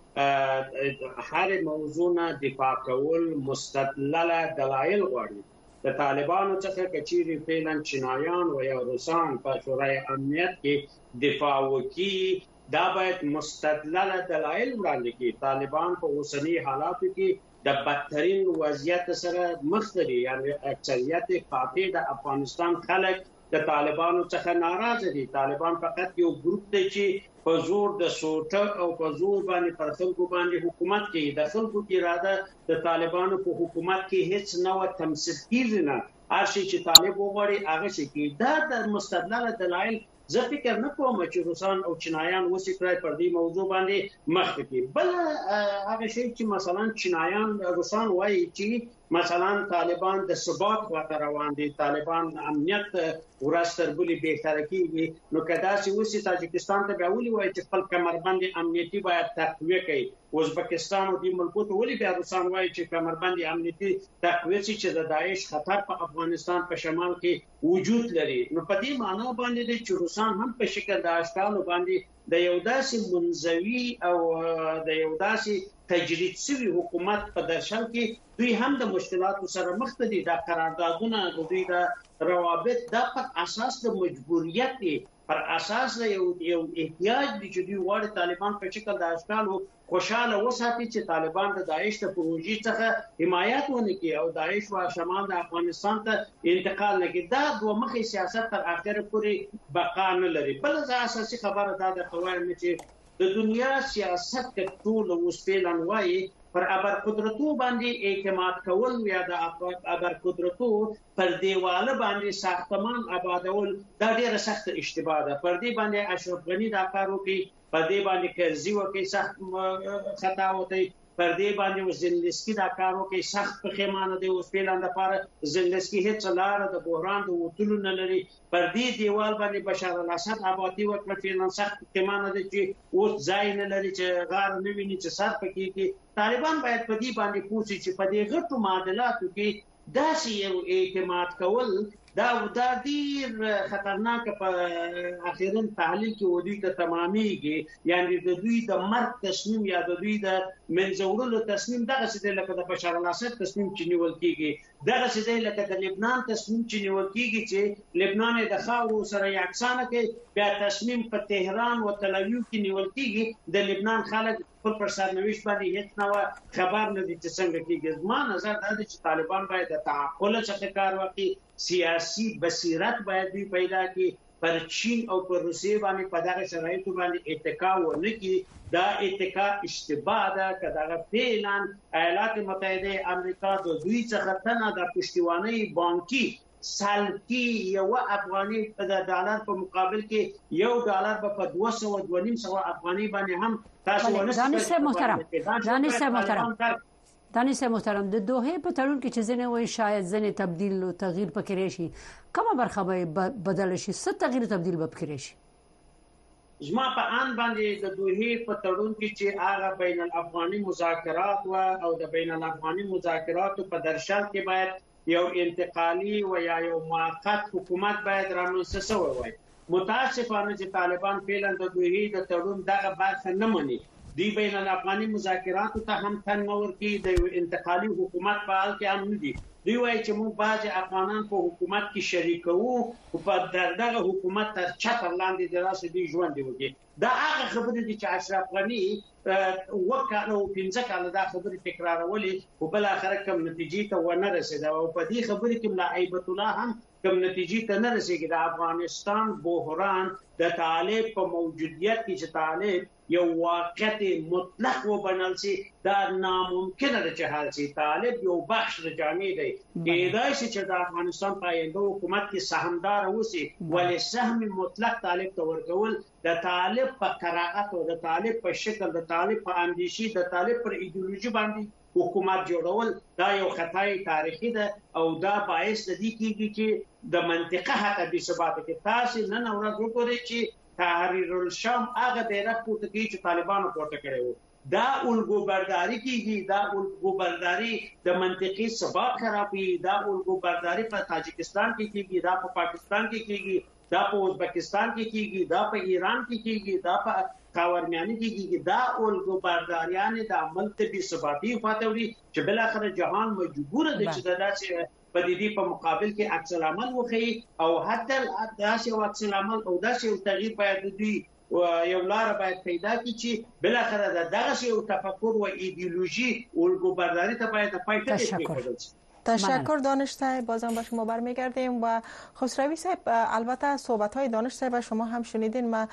هر موضوع نه دفاع کول مستدلله دلایل غواړي. د طالبانو څخه کچيري فعلا چینایان و یا روسان په شورای امنیت کې دفاع وکړي، دا باید مستدلله دلایل وړاندې کړي. طالبان په اوسنی حالاتو کې د بدترین وضعیت سره مخ دي، یعنی اکثریت قاطع د افغانستان خلک د طالبانو څخه ناراضه دي. طالبان فقط یو ګروپ دی چې په زور د سوټه او په زور باندې پر خلکو باندې حکومت کوي. د خلکو اراده د طالبانو په حکومت کې هیڅ نه تمثیل کیږي نه. هر شي چې طالب وغواړي هغه شي کوي. دا د مستدلله دلایل زه فکر نه کوم چې روسان او چینایان وسی کړای پر دې موضوع باندې مخ کوي. بل هغه شی چې مثلا چینایان روسان وایي چې مثلا طالبان د ثبات خواته روان دي، طالبان امنیت ورستر بلی بهتر کیږي، نو کدا چې وسی تاجکستان ته بیاولي وایي چې خپل کمربند امنیتي باید تقویه کړي. ازبکستان او د ملکونو ته ولې بیا روسان وایي چې کمربند امنیتي تقویه شي چې د داعش خطر په افغانستان په شمال کې وجود لري. نو په دې معنی باندې چې روسان هم په شکل د اشکالو باندې د یو داسې منزوي او د یو داسې تجرید شوی حکومت په درشل کې دوی هم د مشکلاتو سره مخ دي. د قراردادونه د دوی د روابط د په اساس د مجبوریت دي، پر اساس د یو یو احتیاج دي چې دوی غواړي طالبان په شکل د اشکالو خوشاله وساتي چې طالبان د داعش د پروژې څخه حمایت ونه کړي او داعش و شمال د افغانستان ته انتقال نه کړي. دا دوه مخي سیاست تر اخره پورې بقا نه لري. بل اساسي خبره دا ده چې د دنیا سیاست ټول اوس فعلا وایي پر ابر قدرتو باندې اعتماد کول یا د ابر قدرتو پر دیواله باندې ساختمان آبادول دا ډیره سخت اشتباه ده. پر دې باندې اشرف غنی دا کار وکړي، پر دې باندې کرزي وکړي سخت خطا وته، پر دې باندې وزنلسکی دا کار وکړي سخت پښیمانه دی. اوس پیلان د پاره زنلسکی هیڅ لار د بحران د وټولو نه لري. پر دې دیوال باندې بشار الاسد آبادی وکړي پیلان سخت پښیمانه دي چې اوس ځای نه لري چې غار نه ویني چې سر پکې کې. طالبان باید په دې باندې پوښتنه چې په دې غټو معادلاتو کې داسې یو اعتماد کول دا دا ډیر خطرناک په اخیرن تحلیل کې ودی ته تمامېږي. یعنی د دوی د مرګ تصمیم یا د دوی د منځورلو تصمیم دغه څه دی لکه د بشار الاسد تصمیم چې نیول کیږي، دغه څه دی لکه د لبنان تصمیم چې نیول کیږي چې لبنان د خاورو سره یکسانه کوي، بیا تصمیم په تهران او تل اویو کې نیول کیږي. د لبنان خلک خپل پر سرنوشت باندې هیڅ نه خبر نه دي چې څنګه کیږي. زما نظر دا دی چې طالبان باید د تعقل څخه کار وکړي، سیاسي بصیرت باید دوی پیدا کړي، پر چین او پر روسیه باندې په دغه شرایطو باندې اتکا ونه کی. دا اتکا اشتباه ده که دغه فعلا ایالات متحده امریکا د دوی څخه تنه د پشتیواني بانکي سالکی یو افغاني د ډالر په مقابل کې یو ډالر په دوه سوه دوه نیم سوه افغاني باندې هم تاسو ونه دانش محترم دانش محترم دانش محترم د دوه په تړون کې چې ځنه وای شاید ځنه تبديل او تغییر پکې راشي کومه برخه به بدل شي ست تغییر تبديل به پکې راشي زما په ان باندې د دوه په تړون کې چې هغه بین الافغاني مذاکرات او د بین الافغاني مذاکرات په درشل کې باید یو انتقالي و یا یو موقت حکومت باید رامنځته شوی وای. متاسفانه چې طالبان فعلا د دوی د تړون دغه برخه نه مني. دی بین الافغاني مذاکرات ته هم تن نور کې د یو انتقالي حکومت په حال کې هم نه دي. دوی وایي چې موږ بعض افغانان په حکومت کې شریکو او په دغه حکومت تر چتر لاندې دراسه دي ژوند وکړي. دا هغه خبرې دي چې اشرف غني وکړه او پنځه کاله دا خبرې تکرارولې او بل اخر کوم نتیجې ته ونه رسیده او په دې خبرې کې ملا ایبت الله هم کوم نتیجې ته نه رسیږي. د افغانستان بحران د طالب په موجودیت کې چې طالب یو واقعیت مطلق و بنل سي دا ناممکن ده چې حل سي. طالب یو بخش د جامع دی کېدای شي چې د افغانستان پاینده حکومت کې سهمدار اوسي ولې سهم مطلق طالب ته ورکول د طالب په قرائت او د طالب په شکل د طالب په اندیشي د طالب پر ایدئولوژي باندې حکومت جوړول دا یو خطای تاریخي ده او دا باعث د دې کېږي چې د منطقه حتی بې ثباته کې تاسو نن ورځ وګورئ چې تحریر الشام هغه بیرغ پورته کوي چې طالبانو پورته کړی وو. دا الګوبرداري کیږي، دا الګوبرداري د منطقي ثبات خرابوي، دا الګوبرداري په تاجکستان کې کیږي، دا په پاکستان کې کیږي، دا په ازبکستان کې کیږي، دا په ایران کې کیږي، دا په خاورمیانه کې کیږي. دا الګوبرداریان د عمل ته بي ثباتي فاتوري چې بل اخر جهان مجبور دی چې داسې په دې په مقابل کې عکس العمل وکړي او حتی داسې عکس العمل او داسې تغییر باید دوی یو لار باید پیدا کړي چې بل اخر دغه یو تفکر و ایدئولوژی الګوبرداری ته باید پای ته رسیږي. تشکر دانش صاحب. بازم به شما برمیگردیم و خسروی صاحب البته صحبت های دانش صاحب شما هم شنیدین. ما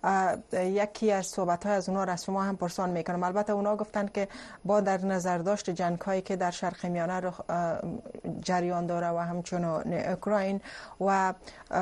یکی از صحبت های از اونا را از شما هم پرسان میکنم. البته اونا گفتن که با در نظر داشت جنگ هایی که در شرق میانه رو جریان داره و همچنین اوکراین و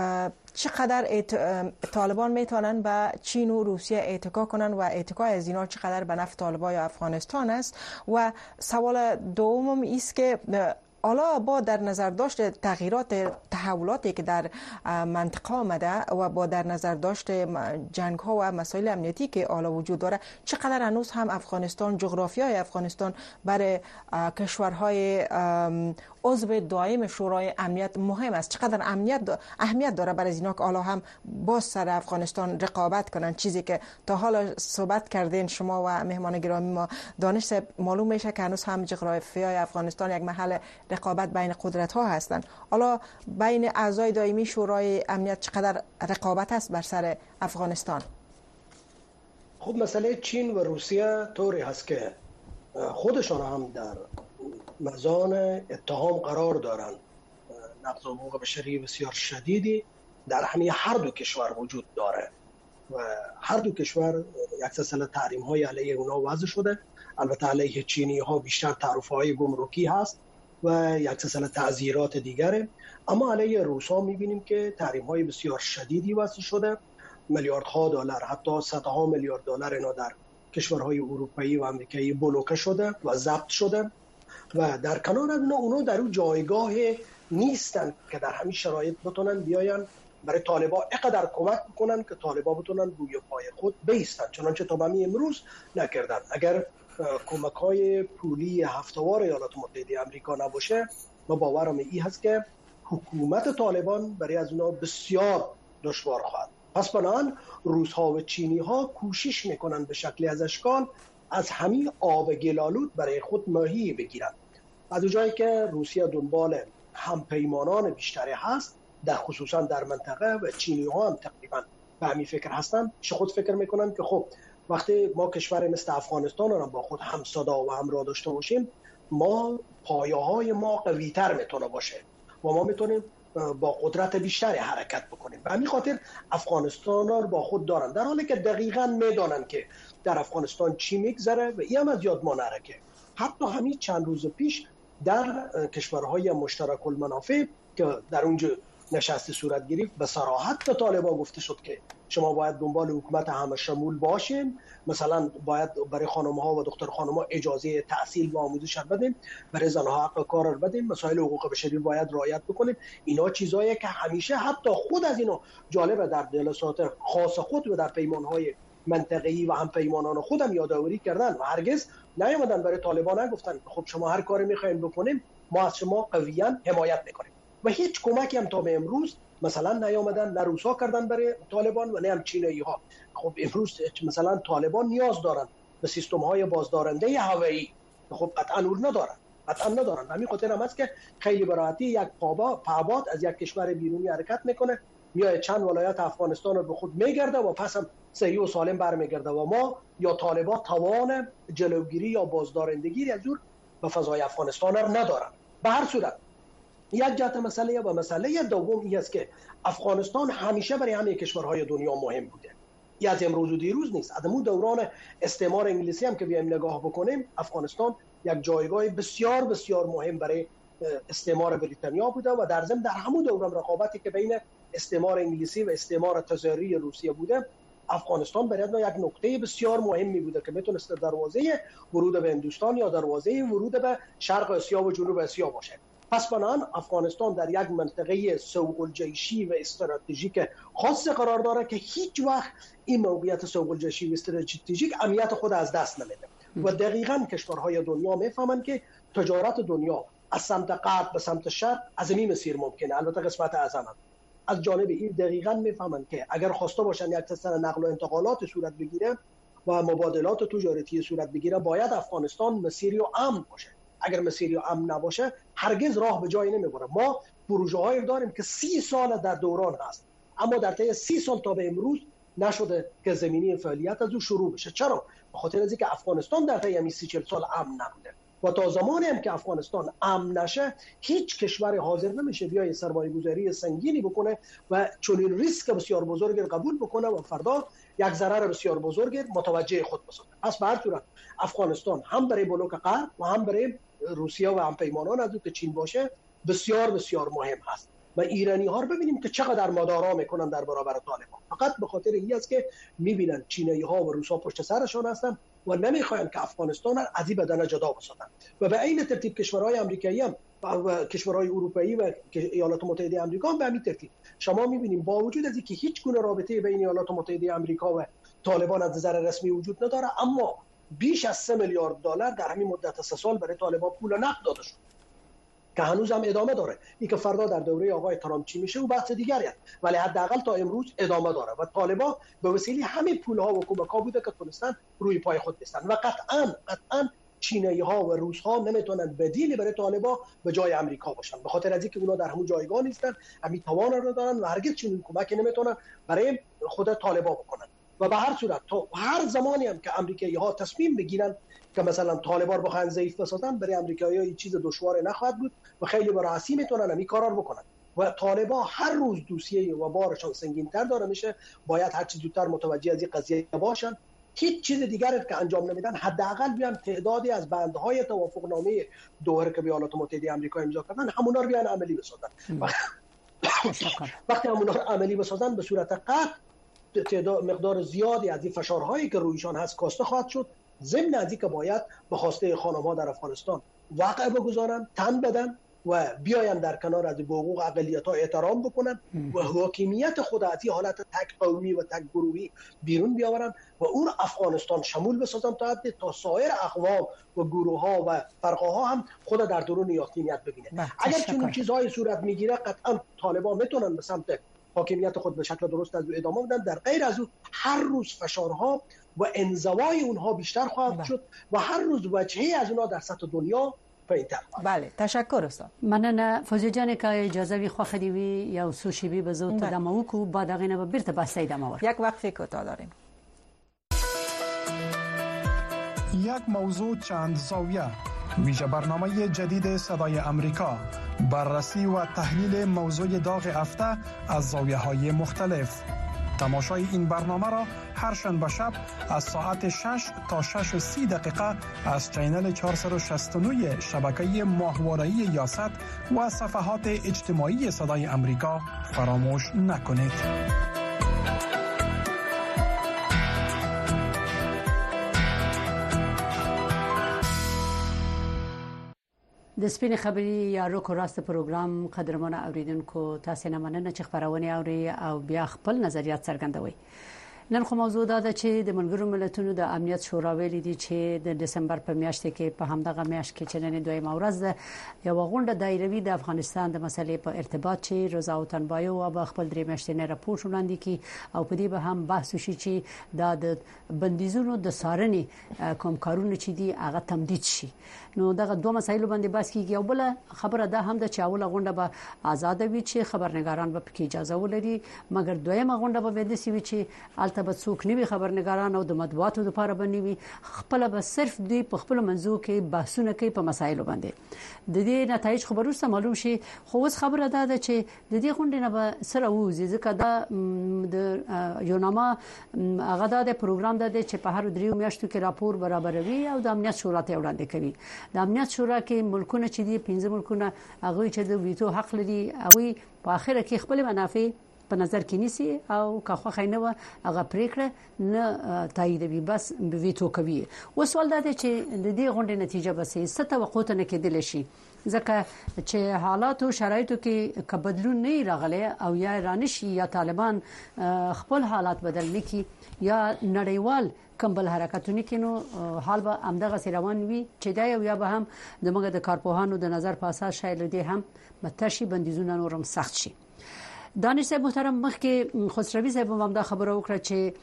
چقدر طالبان میتونن به چین و روسیه اتکا کنن و اتکا از اینا چقدر به نفع طالبان یا افغانستان است. و سوال دوم است که حالا با در نظر داشت تغییرات تحولاتی که در منطقه آمده و با در نظر داشت جنگ ها و مسائل امنیتی که حالا وجود داره چقدر هنوز هم افغانستان جغرافیای افغانستان برای کشورهای عضو دائم شورای امنیت مهم است، چقدر امنیت اهمیت داره برای اینا که حالا هم باز سر افغانستان رقابت کنن. چیزی که تا حالا صحبت کردین شما و مهمان گرامی ما دانش صاحب معلوم میشه که هنوز هم جغرافیای افغانستان یک محل رقابت بین قدرت ها هستند. حالا بین اعضای دائمی شورای امنیت چقدر رقابت است بر سر افغانستان؟ خب مسئله چین و روسیه طوری هست که خودشان هم در مزان اتهام قرار دارند. نقض حقوق بشری بسیار شدیدی در همه هر دو کشور وجود داره و هر دو کشور یک سلسله تحریم های علیه اونا وضع شده. البته علیه چینی ها بیشتر تعرفه های گمرکی هست و یک سلسله تعزیرات دیگره، اما علیه روس ها میبینیم که تحریم های بسیار شدیدی وضع شده. میلیاردها دلار حتی صدها میلیارد دلار اینا در کشورهای اروپایی و آمریکایی بلوکه شده و ضبط شده و در کنار اونا اونا در اون جایگاه نیستن که در همین شرایط بتونن بیاین برای طالبا اینقدر کمک بکنن که طالبا بتونن روی پای خود بایستن، چنانچه تا همین امروز نکردن. اگر کمک های پولی هفته‌وار ایالات متحده آمریکا نباشه ما باورم این هست که حکومت طالبان برای از اونا بسیار دشوار خواهد. پس بنابراین روس ها و چینی ها کوشش میکنن به شکلی از اشکال از همین آب گلالود برای خود ماهی بگیرن. از اونجایی که روسیه دنبال همپیمانان بیشتری هست در خصوصا در منطقه و چینی ها هم تقریبا به همین فکر هستن، چه خود فکر میکنن که خب وقتی ما کشور مثل افغانستان رو با خود همصدا و همراه داشته باشیم ما پایه های ما قوی تر میتونه باشه. و ما میتونیم با قدرت بیشتری حرکت بکنیم. به همین خاطر افغانستان را با خود دارن، در حالی که دقیقاً میدانن که در افغانستان چی میگذره و این هم از یاد ما نره که حتی همین چند روز پیش در کشورهای مشترک المنافع که در اونجا نشست صورت گرفت به صراحت به طالبان گفته شد که شما باید دنبال حکومت همه شمول باشین، مثلا باید برای خانم‌ها و دختر خانم‌ها اجازه تحصیل و آموزش بدیم، برای زنها حق کار رو بدیم، مسائل حقوق بشری باید رعایت بکنیم. اینا چیزاییه که همیشه حتی خود از اینا جالبه در جلسات خاص خود و در پیمان‌های منطقه‌ای و هم پیمانان خودم یادآوری کردن و هرگز نیامدن برای طالبان نگفتن خب شما هر کاری می‌خواید بکنیم ما از شما قویاً حمایت می‌کنیم. و هیچ کمکی هم تا به امروز مثلا نیامدن، نه روسا کردن برای طالبان و نه هم چینایی ها. خب امروز مثلا طالبان نیاز دارن به سیستم های بازدارنده هوایی، خب قطعا اون ندارن قطعا ندارن همین خاطر هم است که خیلی براحتی یک پاباد از یک کشور بیرونی حرکت میکنه، میاد چند ولایت افغانستان رو به خود میگرده و پس هم صحیح و سالم برمیگرده و ما یا طالبان توان جلوگیری یا بازدارندگی از اون به فضای افغانستان رو ندارن. به هر صورت یک جهت مسئله و مسئله دوم این است که افغانستان همیشه برای همه کشورهای دنیا مهم بوده. این از امروز و دیروز نیست. از اون دوران استعمار انگلیسی هم که بیایم نگاه بکنیم، افغانستان یک جایگاه بسیار بسیار مهم برای استعمار بریتانیا بوده و در ضمن در همون دوران رقابتی که بین استعمار انگلیسی و استعمار تزاری روسیه بوده، افغانستان برای ما یک نقطه بسیار مهمی بوده که میتونست دروازه ورود به هندوستان یا دروازه ورود به شرق آسیا و جنوب آسیا باشه. پس بنابراین افغانستان در یک منطقه سوق الجیشی و استراتژیک خاص قرار داره که هیچ وقت این موقعیت سوق الجیشی و استراتژیک اهمیت خود از دست نمیده و دقیقاً کشورهای دنیا میفهمن که تجارت دنیا از سمت غرب به سمت شرق از این مسیر ممکنه، البته قسمت اعظم از جانب این دقیقاً میفهمن که اگر خواسته باشن یک سلسله نقل و انتقالات صورت بگیره و مبادلات تجارتی صورت بگیره، باید افغانستان مسیری و امن باشه. اگر مسیری و امن نباشه هرگز راه به جایی نمیبره. ما پروژه هایی داریم که سی سال در دوران هست، اما در طی سی سال تا به امروز نشده که زمینی فعالیت از او شروع بشه. چرا؟ به خاطر از اینکه افغانستان در طی سی چهل سال امن نبوده و تا زمانی هم که افغانستان امن نشه هیچ کشور حاضر نمیشه بیای سرمایه‌گذاری سنگینی بکنه و چنین ریسک بسیار بزرگی قبول بکنه و فردا یک ضرر بسیار بزرگ متوجه خود بسازه. پس به هر صورت افغانستان هم برای بلوک غرب و هم برای روسیه و هم پیمانان از که چین باشه بسیار بسیار مهم هست و ایرانی ها رو ببینیم که چقدر مدارا میکنن در برابر طالبان، فقط به خاطر این است که میبینن چینایی ها و روسا پشت سرشون هستن و نمیخواین که افغانستان رو از این بدنه جدا بسازن. و به این ترتیب کشورهای آمریکایی هم و کشورهای اروپایی و ایالات متحده آمریکا هم به همین ترتیب شما میبینیم با وجود از اینکه هیچ گونه رابطه بین ایالات متحده آمریکا و طالبان از نظر رسمی وجود نداره، اما بیش از سه میلیارد دلار در همین مدت سه سال برای طالبان پول نقد داده شد که هنوز هم ادامه داره. این که فردا در دوره آقای ترامپ چی میشه و بحث دیگری است، ولی حداقل تا امروز ادامه داره و طالبان به وسیله همین پول‌ها و کمک‌ها بوده که تونستن روی پای خود بستن و قطعاً قطعاً چینایی‌ها و روس‌ها نمیتونن بدیلی برای طالبان به جای آمریکا باشن، به خاطر از اینکه اونا در همون جایگاه نیستن، همین توان رو دارن و هرگز چنین کمکی نمیتونن برای خود طالبان بکنن. و به هر صورت تا هر زمانی هم که آمریکایی‌ها تصمیم بگیرن که مثلا طالبان بخوان ضعیف بسازن، برای آمریکایی‌ها این چیز دشوار نخواهد بود و خیلی به راحتی میتونن همین کارا رو بکنن و طالبان هر روز دوسیه و بارشان سنگین‌تر داره میشه، باید هر چه زودتر متوجه از این قضیه باشن. هیچ چیز دیگری که انجام نمیدن، حداقل بیان تعدادی از بندهای توافقنامه دوحه که ایالات متحده آمریکا امضا کردن همونا رو بیان عملی بسازن. وقتی همونا رو عملی بسازن به صورت قطع تعداد مقدار زیادی از این فشارهایی که رویشان هست کاسته خواهد شد، ضمن از اینکه باید به خواسته خانم‌ها در افغانستان واقع بگذارن، تن بدن و بیاین در کنار از حقوق اقلیت‌ها احترام بکنن و حاکمیت خود از این حالت تک قومی و تک گروهی بیرون بیاورن و اون افغانستان شمول بسازن تا حد تا سایر اقوام و گروه‌ها و فرقه‌ها هم خود در درون حاکمیت ببینه. اگر چنین چیزهای صورت میگیره قطعا طالبان میتونن به سمت حاکمیت خود به شکل درست از ادامه بدن. در غیر از او هر روز فشارها و انزوای اونها بیشتر خواهد بله. شد و هر روز وجهی از اونها در سطح دنیا پایین‌تر. بله تشکر استاد. مننه فوزی جان که اجازه وی خو خدی وی یا سوشی بی بزو ته دمو کو بعد غینه به بیرته بحثی دمو یک وقفه کوتاه داریم. یک موضوع چند زاویه ویژه برنامه جدید صدای امریکا، بررسی و تحلیل موضوع داغ هفته از زاویه‌های مختلف. تماشای این برنامه را هر شنبه شب از ساعت شش تا شش و سی دقیقه از چینل چهارصد و شصت و نه شبکه ماهواره‌ای یاست و صفحات اجتماعی صدای امریکا فراموش نکنید. د سپین خبري یا روکو راست پروګرام قدرمن اوریدونکو تاسو نه مننه چې خبرونه اوري او بیا خپل نظریات څرګندوي. نن خو موضوع دا چې د ملګرو ملتونو د امنیت شورا ویلي دي چې د دسمبر په میاشت کې په همدغه میاشت کې چې نن دویمه ورځ ده یو غونډه دایروي د افغانستان د مسلې په ارتباط چې رضا طنبایو او خپل درې میاشتنی راپور وړاندې کی او په دې به هم بحث وشي چې دا د بندیزونو د سارنې کوم کارونه چې دي هغه تمدید شي. نو دغه دوه مسایلو باندې بحث کیږي او بل خبره ده هم د چاوله غونډه به آزاد وي چې خبرنګاران به پکې اجازه ولري، مګر دویمه غونډه به د سی وي چې البته څوک نیوي خبرنګاران او د مطبوعاتو لپاره بنوي خپل به صرف دی په خپل منځو کې بحثونه کوي په مسایلو باندې. د دې نتایج خبرو سره معلوم شي، خو اوس خبره ده چې د دې غونډې نه به سره وځي ځکه دا د یو نامه هغه د پروګرام ده چې په هر دریو میاشتو کې راپور برابروي او د امنیت شورا ته وړاندې کوي. د امنیت شورا کې ملکونه چې دي پنځه ملکونه هغه چې د ویټو حق لري او په اخر کې خپل منافع په نظر کې نیسي او که خو خاينه هغه پریکړه نه تاییدوي بس ویټو کوي. و سوال دا دی چې د دې غونډې نتیجه به څه توقع ته کېدل شي ځکه چې حالات او شرایطو کې کبدلون نه راغلي او یا رانشي یا طالبان خپل حالات بدل نکي یا نړیوال کمبل حرکتونه کینو حال به امدغه روان وي چې دا یو یا به هم دمغه د کارپوهانو د نظر په اساس شایل دي هم متشي بندیزونه نورم سخت شي. دانش صاحب محترم مخکې خسروی صاحب هم دا خبره وکړه چې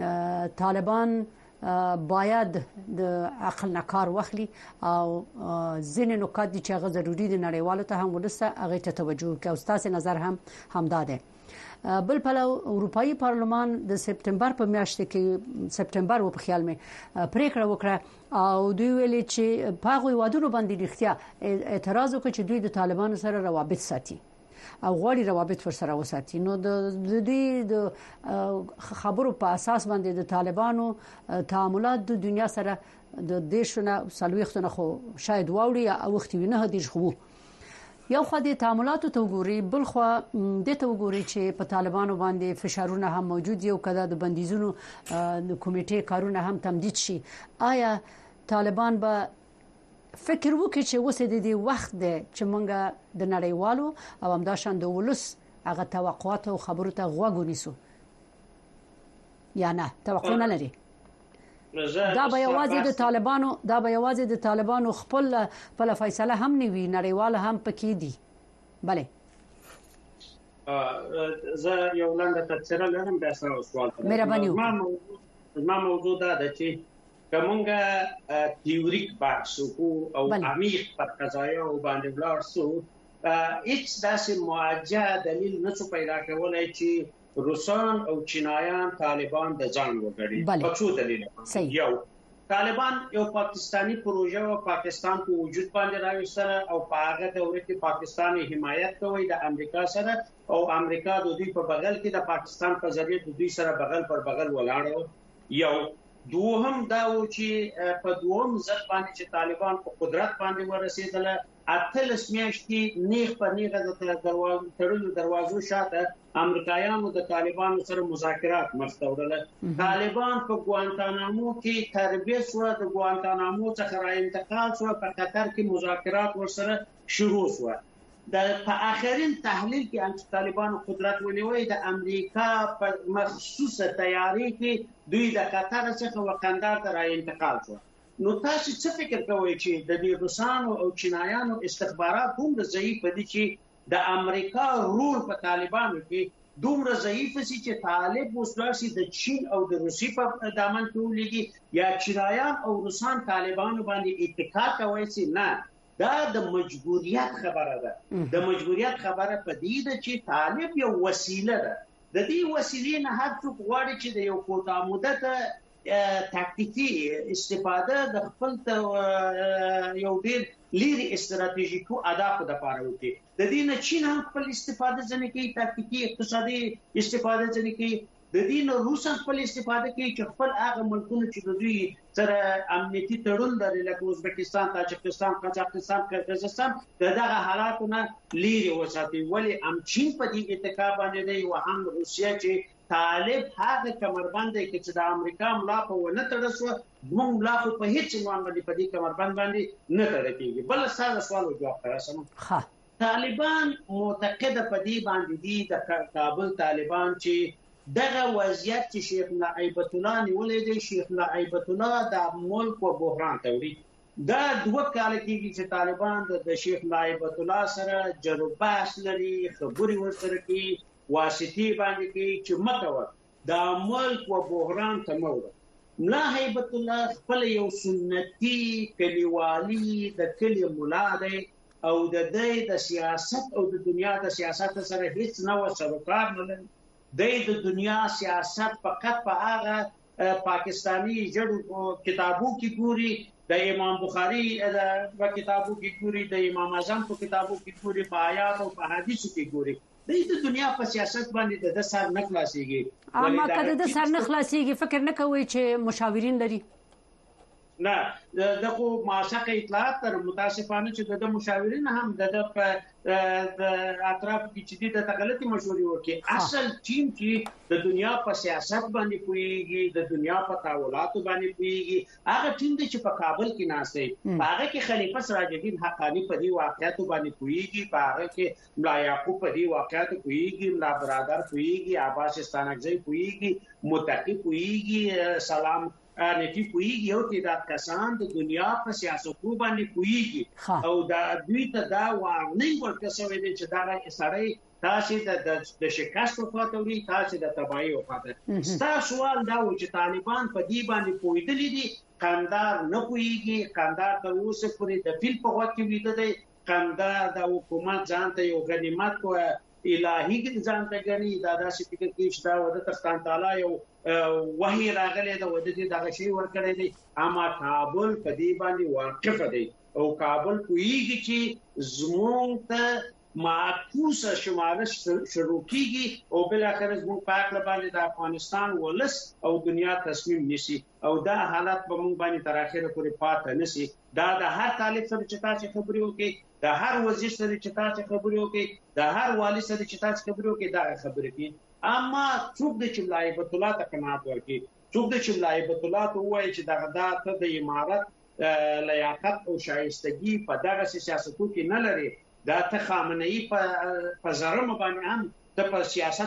طالبان باید د عقل نه کار واخلي او ځینې نکات دي چې هغه ضروری دي نړیوالو ته هم ولسته هغه ته توجه کوي. استاد نظر هم همدا ده. بل پلو اروپאי پارلمان د سپتمبر په میاشت کې سپتمبر و په خیال مې پریکړه وکړه او دوی ویلي چې په هغه وادونو باندې اختیار اعتراض وکړي چې دوی د طالبانو سره روابط ساتي او غواړي روابط ورسره وساتي. نو د دې د خبرو په اساس باندې د طالبانو تعاملات د دنیا سره د دیشونه سلويختونه خو شاید واوړي او وختونه هدي خو یو خو د تعاملاتو ته وګوري، بل خو د ته وګوري چې په طالبانو باندې فشارونه هم موجود یو کده د بندیزونو د کمیټې کارونه هم تمدید شي. آیا طالبان به فکر وکړي چې اوس د دې وخت دی چې مونږ د نړیوالو او همداشان د ولس هغه توقعات او خبرو ته غوږ ونیسو یا نه توقع نه لري؟ دا به یوازې د طالبانو دا به یوازې د طالبانو خپل په فیصله هم نیوي، نړیوال هم پکې دي. بله زه یو لاندې تفسیر لرم د اساس سوال ته مهرباني ما موضوع دا ده چې کومه تیوریک بحث او عمیق پر قضایا باندې بلار سو هیڅ داسې موجه دلیل نه څه پیدا کولای چې روسان او چینایان طالبان د ځان وګړي په څو دلیل. یو طالبان یو پاکستانی پروژه او پاکستان په وجود باندې راوستله او په هغه دوره کې پاکستاني حمایت کوي د امریکا سره او امریکا د دوی په بغل کې د پاکستان په ذریعہ د دوی سره بغل پر بغل ولاړو. یو دوهم دا و چې په دوهم ځل باندې چې طالبان په قدرت باندې ورسېدل اتلس میاشتې نیغ په نیغه د دروازو تړلو دروازو شاته امریکایانو د طالبانو سره مذاکرات مستوردل. طالبان په ګوانتانامو کې تربیه شو، د ګوانتانامو څخه را انتقال شو، په قطر کې مذاکرات ورسره شروع شو. د په اخرین تحلیل کې ان طالبان قدرت ونیوي د امریکا په مخصوصه تیاری کې دوی د قطر څخه وقندار ته را انتقال شو. نو تاسو څه فکر کوئ چې د دې روسانو او چینایانو استخبارات هم ضعیف دي چې د امریکا رول په طالبانو کې دومره ضعیف سي چې طالب وسلاسي د چین او د روسي په دامن کې ولګي یا چینایان او روسان طالبانو باندې اتکا کوي چې نه دا د مجبوریت خبره ده. د مجبوریت خبره په دې ده چې طالب یو وسیله ده. د دې وسیلې نه هر څوک غواړي چې د یو کوټه مدته تاکتیکی استفاده د خپل یو ډیر لیري استراتیژیکو اهدافو لپاره وکړي. د دې نه چین هم خپل استفاده ځنه کوي، تاکتیکی اقتصادي استفاده ځنه کوي. د دې نه روس هم خپل استفاده کوي چې خپل هغه ملکونه چې د دوی سره امنیتي تړون لري لکه ازبکستان، تاجکستان، قزاقستان، قرغیزستان دغه حالاتونه لیري وساتي. ولی هم چین په دې اتکا باندې دی او هم روسیا چې طالب هغه کمربند دی چې د امریکا ملا په ونه تړسو، موږ ملا په هیڅ عنوان باندې په دې کمربند باندې نه تړل کیږي. بل څه سوال جواب ترسم. ها طالبان معتقد په دې باندې دي د کابل طالبان چې دغه وضعیت چې شیخ نعیبت الله نیولې دی، شیخ نعیبت الله د ملک او بحران توري دا دوه کال کېږي چې طالبان د شیخ نعیبت الله سره جرباس لري، خبري ورسره کوي، واسطي باندې کوي چې مکوه د ملک او بحران تموره. ملا هیبت الله خپل یو سنتي کلیوالي د کلی مولا دی او د دې د سیاست او د دنیا د سیاست سره هیڅ نه و سروکار نه لري. د دنیا سیاست فقط په هغه پاکستانی جړو کتابو کې ګوري، د امام بخاری د کتابو کې ګوري، د امام اعظم په کتابو کې ګوري، په آیات او په حدیثو کې ګوري. د دنیا په سیاست باندې د سر نه خلاصيږي. اما کله د سر نه خلاصيږي فکر نه کوي چې مشاورین لري؟ نه دغه معاشقه اطلاعات تر متاسفانه چې د مشاورین هم د په اطراف کې چې د غلطي مشورې وکړي. اصل ټیم چې د دنیا په سیاست باندې پويږي، د دنیا په تحولاتو باندې پويږي، هغه ټیم چې په کابل کې ناشته هغه کې خلیفہ سراج الدین حقانی په دې واقعیتو باندې پويږي، هغه کې ملا یعقوب په دې واقعیتو پويږي، ملا برادر پويږي، عباس استانکزی پويږي، متقی پويږي، سلام نتی پویږي. یو تعداد کسان د دنیا په سیاستو باندې پویږي او دا دوی ته دا وارننګ ورکوي چې دا سړی تاسو د د شکست په خاطر تاسو د تباہي په خاطر. ستاسو سوال دا و چې طالبان په دې باندې پویدلې دي، قندار نه پویږي، قندار تر اوسه پورې د فیل په وخت کې ویده دی، قندار د حکومت ځان ته یو غنیمت کو الهي ځان ته غني. دا داسې فکر کوي چې دا ودا ترستان تعالی یو وحی راغلی دا ودا دې دا شی ورکړی دی. اما کابل په دې باندې واقف دی او کابل کویږي چې زموږ ته معکوسه شمارش شروع کیږي او بل اخر زموږ په اړه باندې د افغانستان ولس او دنیا تصمیم نیسي او دا حالت په موږ باندې تر اخره پورې پاتې نشي. دا د هر طالب سره چې تاسو خبرې وکړي، د هر وزیر سره چې تاسو خبرې وکړي، د هر والی سره چې تاسو خبرې وکړي، دا خبرې کوي. اما څوک د چې ملا هیبت الله ته قناعت ورکړي، څوک د چې ملا هیبت الله ته وایي چې دغه د د امارت لیاقت او شایستګي په دغه سیاستو کې نه لري، دا ته خامنه‌ای په زرم باندې هم د په سیاست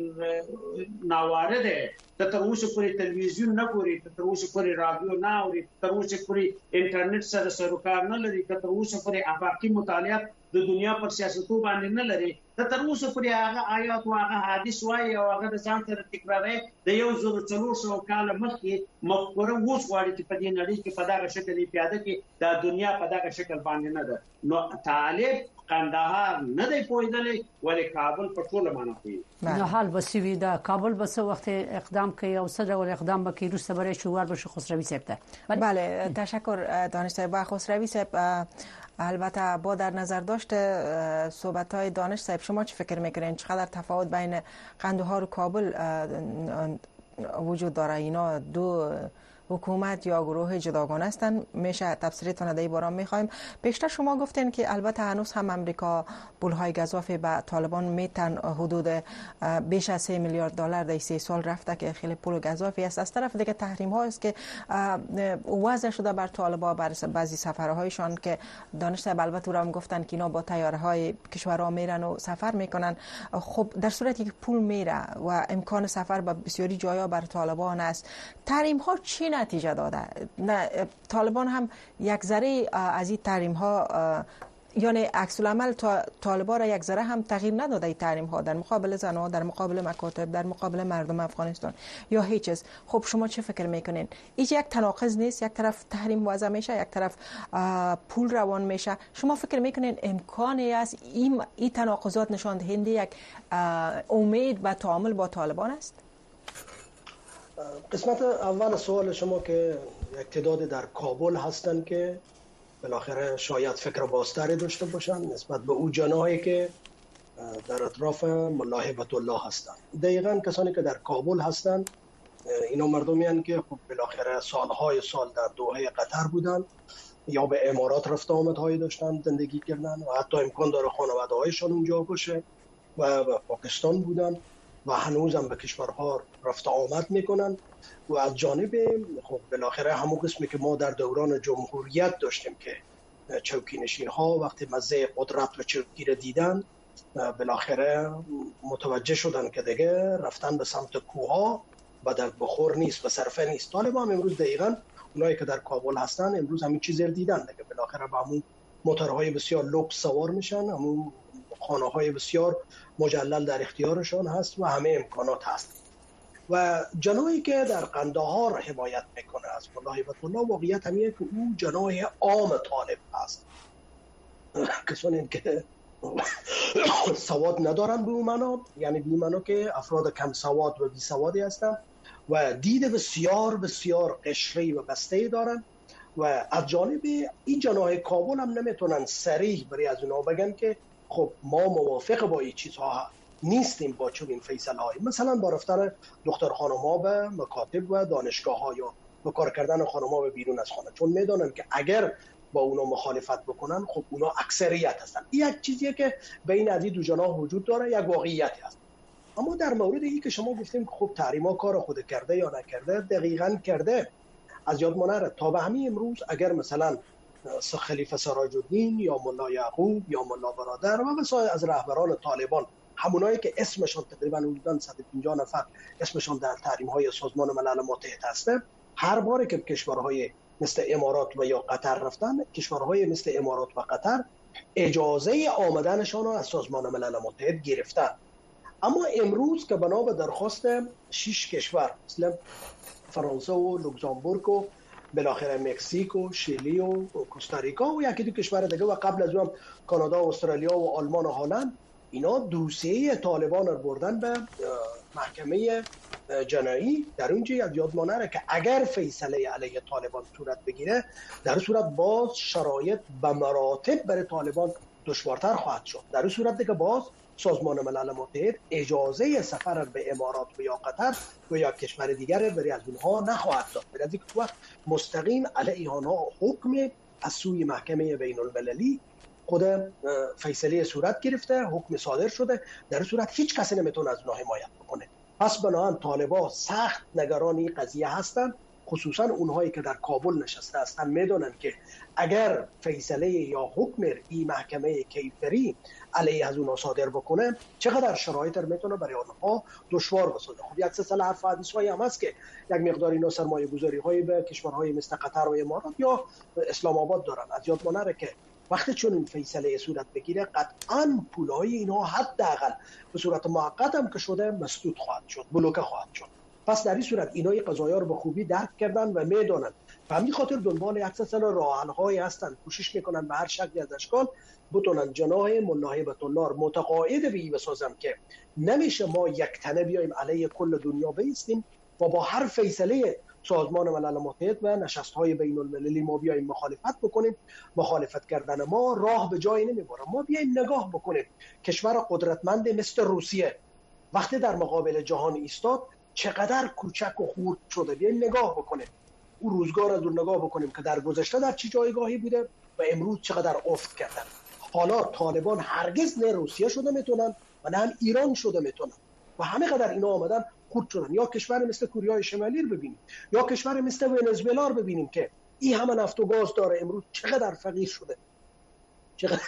باندې ناواره ده. ته تر اوسه پورې تلویزیون نه ګوري، ته تر اوسه پورې رادیو نه اوري، تر اوسه پورې انټرنیټ سره سروکار نه لري، ته تر اوسه پورې افاقي مطالعات د دنیا پر سیاستو باندې نه لري، ته تر اوسه پورې هغه آیات او هغه حدیث وایي او هغه د ځان سره تکراروي. د یو زر څلور سوه کال مخکې مفکوره اوس غواړي چې په دې نړۍ کې په دغه شکل پیاده کې د دنیا په دغه شکل باندې نه ده. نو طالب قندهار نه دی پویدلی ولی کابل په ټوله معنا کوي. نو حال وسوي دا کابل به څه وخت اقدام کوي او څه ډول اقدام وکړي روسته برای شوار بشه خسروی صاحب ته؟ بله تشکر دانش صاحب. خسروی صاحب البته با در نظر داشت صحبت های دانش صاحب شما چه فکر میکنین چقدر تفاوت بین قندهار و کابل وجود داره؟ اینا دو حکومت یا گروه جداگانه هستند. میشه تفسیرتون در این باره میخوایم. پیشتر شما گفتین که البته هنوز هم امریکا پولهای گزافی به طالبان میتن حدود بیش از سه میلیارد دلار در سه سال رفته که خیلی پول گزافی است. از طرف دیگه تحریم ها است که وضع شده بر طالبان بر بعضی سفرهایشان که دانش صاحب البته را هم گفتن که اینا با طیاره های کشورها میرن و سفر میکنن. خب در صورتی که پول میره و امکان سفر به بسیاری جایا بر طالبان است، تحریم ها چی نتیجه داده؟ نه طالبان هم یک ذره از این تحریم ها یعنی عکس العمل طالبان را یک ذره هم تغییر نداده این تحریم ها در مقابل زنها، در مقابل مکاتب، در مقابل مردم افغانستان یا هیچ چیز. خب شما چه فکر میکنین؟ این یک تناقض نیست؟ یک طرف تحریم وضع میشه، یک طرف پول روان میشه. شما فکر میکنین امکانی است این این تناقضات نشان دهنده یک امید به تعامل با طالبان است؟ قسمت اول سوال شما که یک تعداد در کابل هستند که بالاخره شاید فکر بازتری داشته باشن نسبت به او جناحی که در اطراف ملا هیبت الله هستند. دقیقاً کسانی که در کابل هستند اینا مردمی هستند که خب بالاخره سالهای سال در دوحه قطر بودن یا به امارات رفت آمدهایی داشتن زندگی کردن و حتی امکان داره خانواده هایشان اونجا باشه و به پاکستان بودن و هنوزم به کشورها رفت آمد میکنن و از جانب خب بالاخره همون قسمی که ما در دوران جمهوریت داشتیم که چوکی نشین ها وقتی مزه قدرت و چوکی را دیدن بالاخره متوجه شدن که دیگه رفتن به سمت کوها و در بخور نیست و صرفه نیست. طالبان امروز دقیقاً اونایی که در کابل هستن امروز همین چیز رو دیدن دیگه، بالاخره با همون موتورهای بسیار لوکس سوار میشن، همون خانه های بسیار مجلل در اختیارشان هست و همه امکانات هست و جناحی که در قندهار حمایت میکنه از ملا هیبت الله واقعیت همیه که او جناح عام طالب هست، کسانی که سواد ندارن به اون معنا، یعنی به معنا که افراد کم سواد و بی سوادی هستن و دید بسیار بسیار قشری و بسته‌ای دارن و از جانب این جناح کابل هم نمیتونن صریح برای از اونها بگن که خب ما موافق با این چیزها نیستیم با چنین فیصله های، مثلا با رفتن دختر خانم ها به مکاتب و دانشگاه ها یا با کار کردن خانم ها به بیرون از خانه، چون میدونن که اگر با اونا مخالفت بکنن خب اونا اکثریت هستن. این یک چیزیه که بین از این دو جناح وجود داره، یک واقعیتی هست. اما در مورد این که شما گفتیم که خب تحریما کار خود کرده یا نکرده، دقیقاً کرده. از یاد نره تا به همین امروز اگر مثلا خلیفه سراج الدین یا ملا یعقوب یا ملا برادر و بسیار از رهبران طالبان، همونایی که اسمشون تقریبا حدود صد و پنجاه نفر اسمشون در تحریم‌های سازمان ملل متحد هسته، هر باری که کشورهای مثل امارات و یا قطر رفتن، کشورهای مثل امارات و قطر اجازه آمدنشان رو از سازمان ملل متحد گرفتن. اما امروز که بنا به درخواست شش کشور مثل فرانسه و لوکزامبورگ و بالاخره مکزیک و شیلی و کوستاریکا و یکی دو کشور دیگه و قبل از اون کانادا و استرالیا و آلمان و هلند، اینا دوسیه طالبان رو بردن به محکمه جنایی. در اونجا یاد مانره که اگر فیصله علیه طالبان صورت بگیره، در صورت باز شرایط به مراتب برای طالبان دشوارتر خواهد شد. در این صورت دیگه باز سازمان ملل متحد اجازه سفر به امارات و یا قطر و یا کشور دیگر برای از اونها نخواهد داد، برای از اینکه وقت مستقیم علیه آنها حکم از سوی محکمه بین المللی خود فیصله صورت گرفته، حکم صادر شده، در صورت هیچ کسی نمیتونه از اونها حمایت بکنه. پس بنابراین طالبان سخت نگران این قضیه هستند، خصوصا اونهایی که در کابل نشسته هستند میدونن که اگر فیصله یا حکم این محکمه کیفری علیه از اونها صادر بکنه چقدر شرایط رو میتونه برای آنها دشوار بسازه. خب یک سلسله حرف و حدیث‌هایی هم هست که یک مقدار اینا سرمایه‌گذاری‌هایی به کشورهای مثل قطر و امارات یا اسلام آباد دارن. از یاد نره که وقتی چون این فیصله صورت بگیره قطعاً پولهای اینها حداقل به صورت موقت هم که شده مسدود خواهد شد، بلوکه خواهد شد. پس در این صورت اینا این قضایا رو به خوبی درک کردن و میدونن و همین خاطر دنبال یک سلسله راه حل‌هایی هستن، کوشش میکنن به هر شکلی از اشکال بتونن جناح ملا هیبت الله متقاعد به این بسازن که نمیشه ما یک تنه بیایم علیه کل دنیا بیستیم و با هر فیصله سازمان ملل متحد و نشست‌های بین المللی ما بیایم مخالفت بکنیم. مخالفت کردن ما راه به جایی نمیبره. ما بیایم نگاه بکنیم کشور قدرتمند مثل روسیه وقتی در مقابل جهان ایستاد چقدر کوچک و خرد شده، بیایم نگاه بکنیم او روزگار از اون نگاه بکنیم که در گذشته در چه جایگاهی بوده و امروز چقدر افت کردن. حالا طالبان هرگز نه روسیه شده میتونن و نه هم ایران شده میتونن و همه قدر اینا آمدن خرد شدن. یا کشور مثل کره شمالی رو ببینیم یا کشور مثل ونزوئلا رو ببینیم که این همه نفت و گاز داره، امروز چقدر فقیر شده، چقدر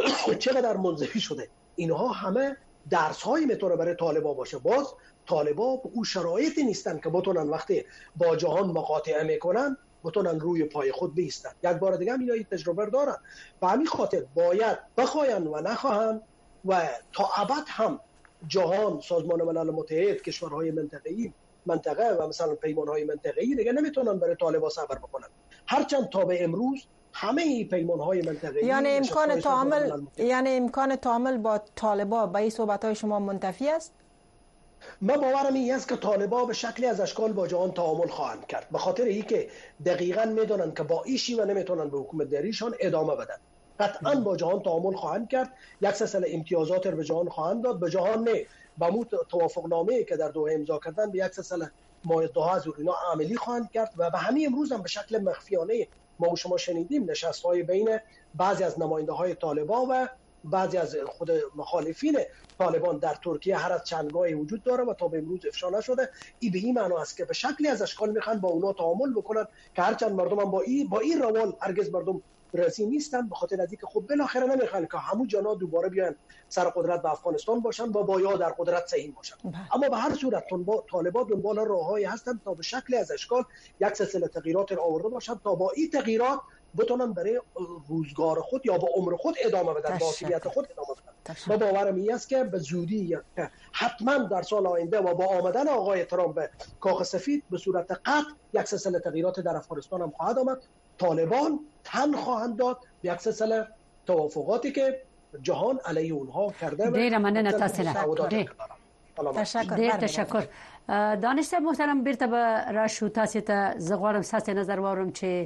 چقدر منزوی شده. اینها همه درس هایی میتونه برای طالبان باشه. باز طالبان به اون شرایطی نیستن که بتونن وقتی با جهان مقاطعه میکنن بتونن روی پای خود بیستن. یک بار دیگه هم اینا این تجربه دارن و همین خاطر باید بخواین و نخواهن و تا ابد هم جهان، سازمان ملل متحد، کشورهای منطقه‌ای منطقه و مثلا پیمانهای منطقه‌ای دیگه نمیتونن برای طالبان صبر بکنن، هرچند تا به امروز همه این پیمانهای منطقه‌ای یعنی امکان تعامل یعنی امکان تعامل با طالبان به این صحبت‌های شما منتفی است؟ من باورم این است که طالبان به شکلی از اشکال با جهان تعامل خواهند کرد، به خاطر اینکه دقیقاً میدونن که با ایشی و نمیتونن به حکومت داریشان ادامه بدن. قطعاً با جهان تعامل خواهند کرد، یک سلسله امتیازات رو به جهان خواهند داد، به جهان نه با مو توافقنامه‌ای که در دوحه امضا کردن به یک سلسله معاهده‌ها از اینا عملی خواهند کرد و به همین امروز هم به شکل مخفیانه ما و شما شنیدیم نشست‌های بین بعضی از نماینده‌های طالبان و بعضی از خود مخالفین طالبان در ترکیه هر از چندگاهی وجود داره و تا به امروز افشا نشده. این به این معنا است که به شکلی از اشکال میخوان با اونا تعامل بکنن که هرچند مردم هم با این با این روال هرگز مردم راضی نیستن، به خاطر از اینکه خب بالاخره نمیخوان که همون جنا دوباره بیان سر قدرت به افغانستان باشن و با یا در قدرت سهیم باشن. اما به هر صورت طالبان دنبال راههایی هستند تا به شکلی از اشکال یک سلسله تغییرات را آورده باشند تا با این تغییرات بتونن برای روزگار خود یا با عمر خود ادامه بدن، با حاکمیت خود ادامه بدن. ما باورم این است که به زودی حتما در سال آینده و با آمدن آقای ترامپ به کاخ سفید به صورت قطع یک سلسله تغییرات در افغانستان هم خواهد آمد. طالبان تن خواهند داد به یک سلسله توافقاتی که جهان علیه اونها کرده. ډیره مننه تاسو نه. تشکر. ډیر تشکر. دانش صاحب محترم، بیرته به راشو تاسو ته زه غواړم تاسو نظر واورم چې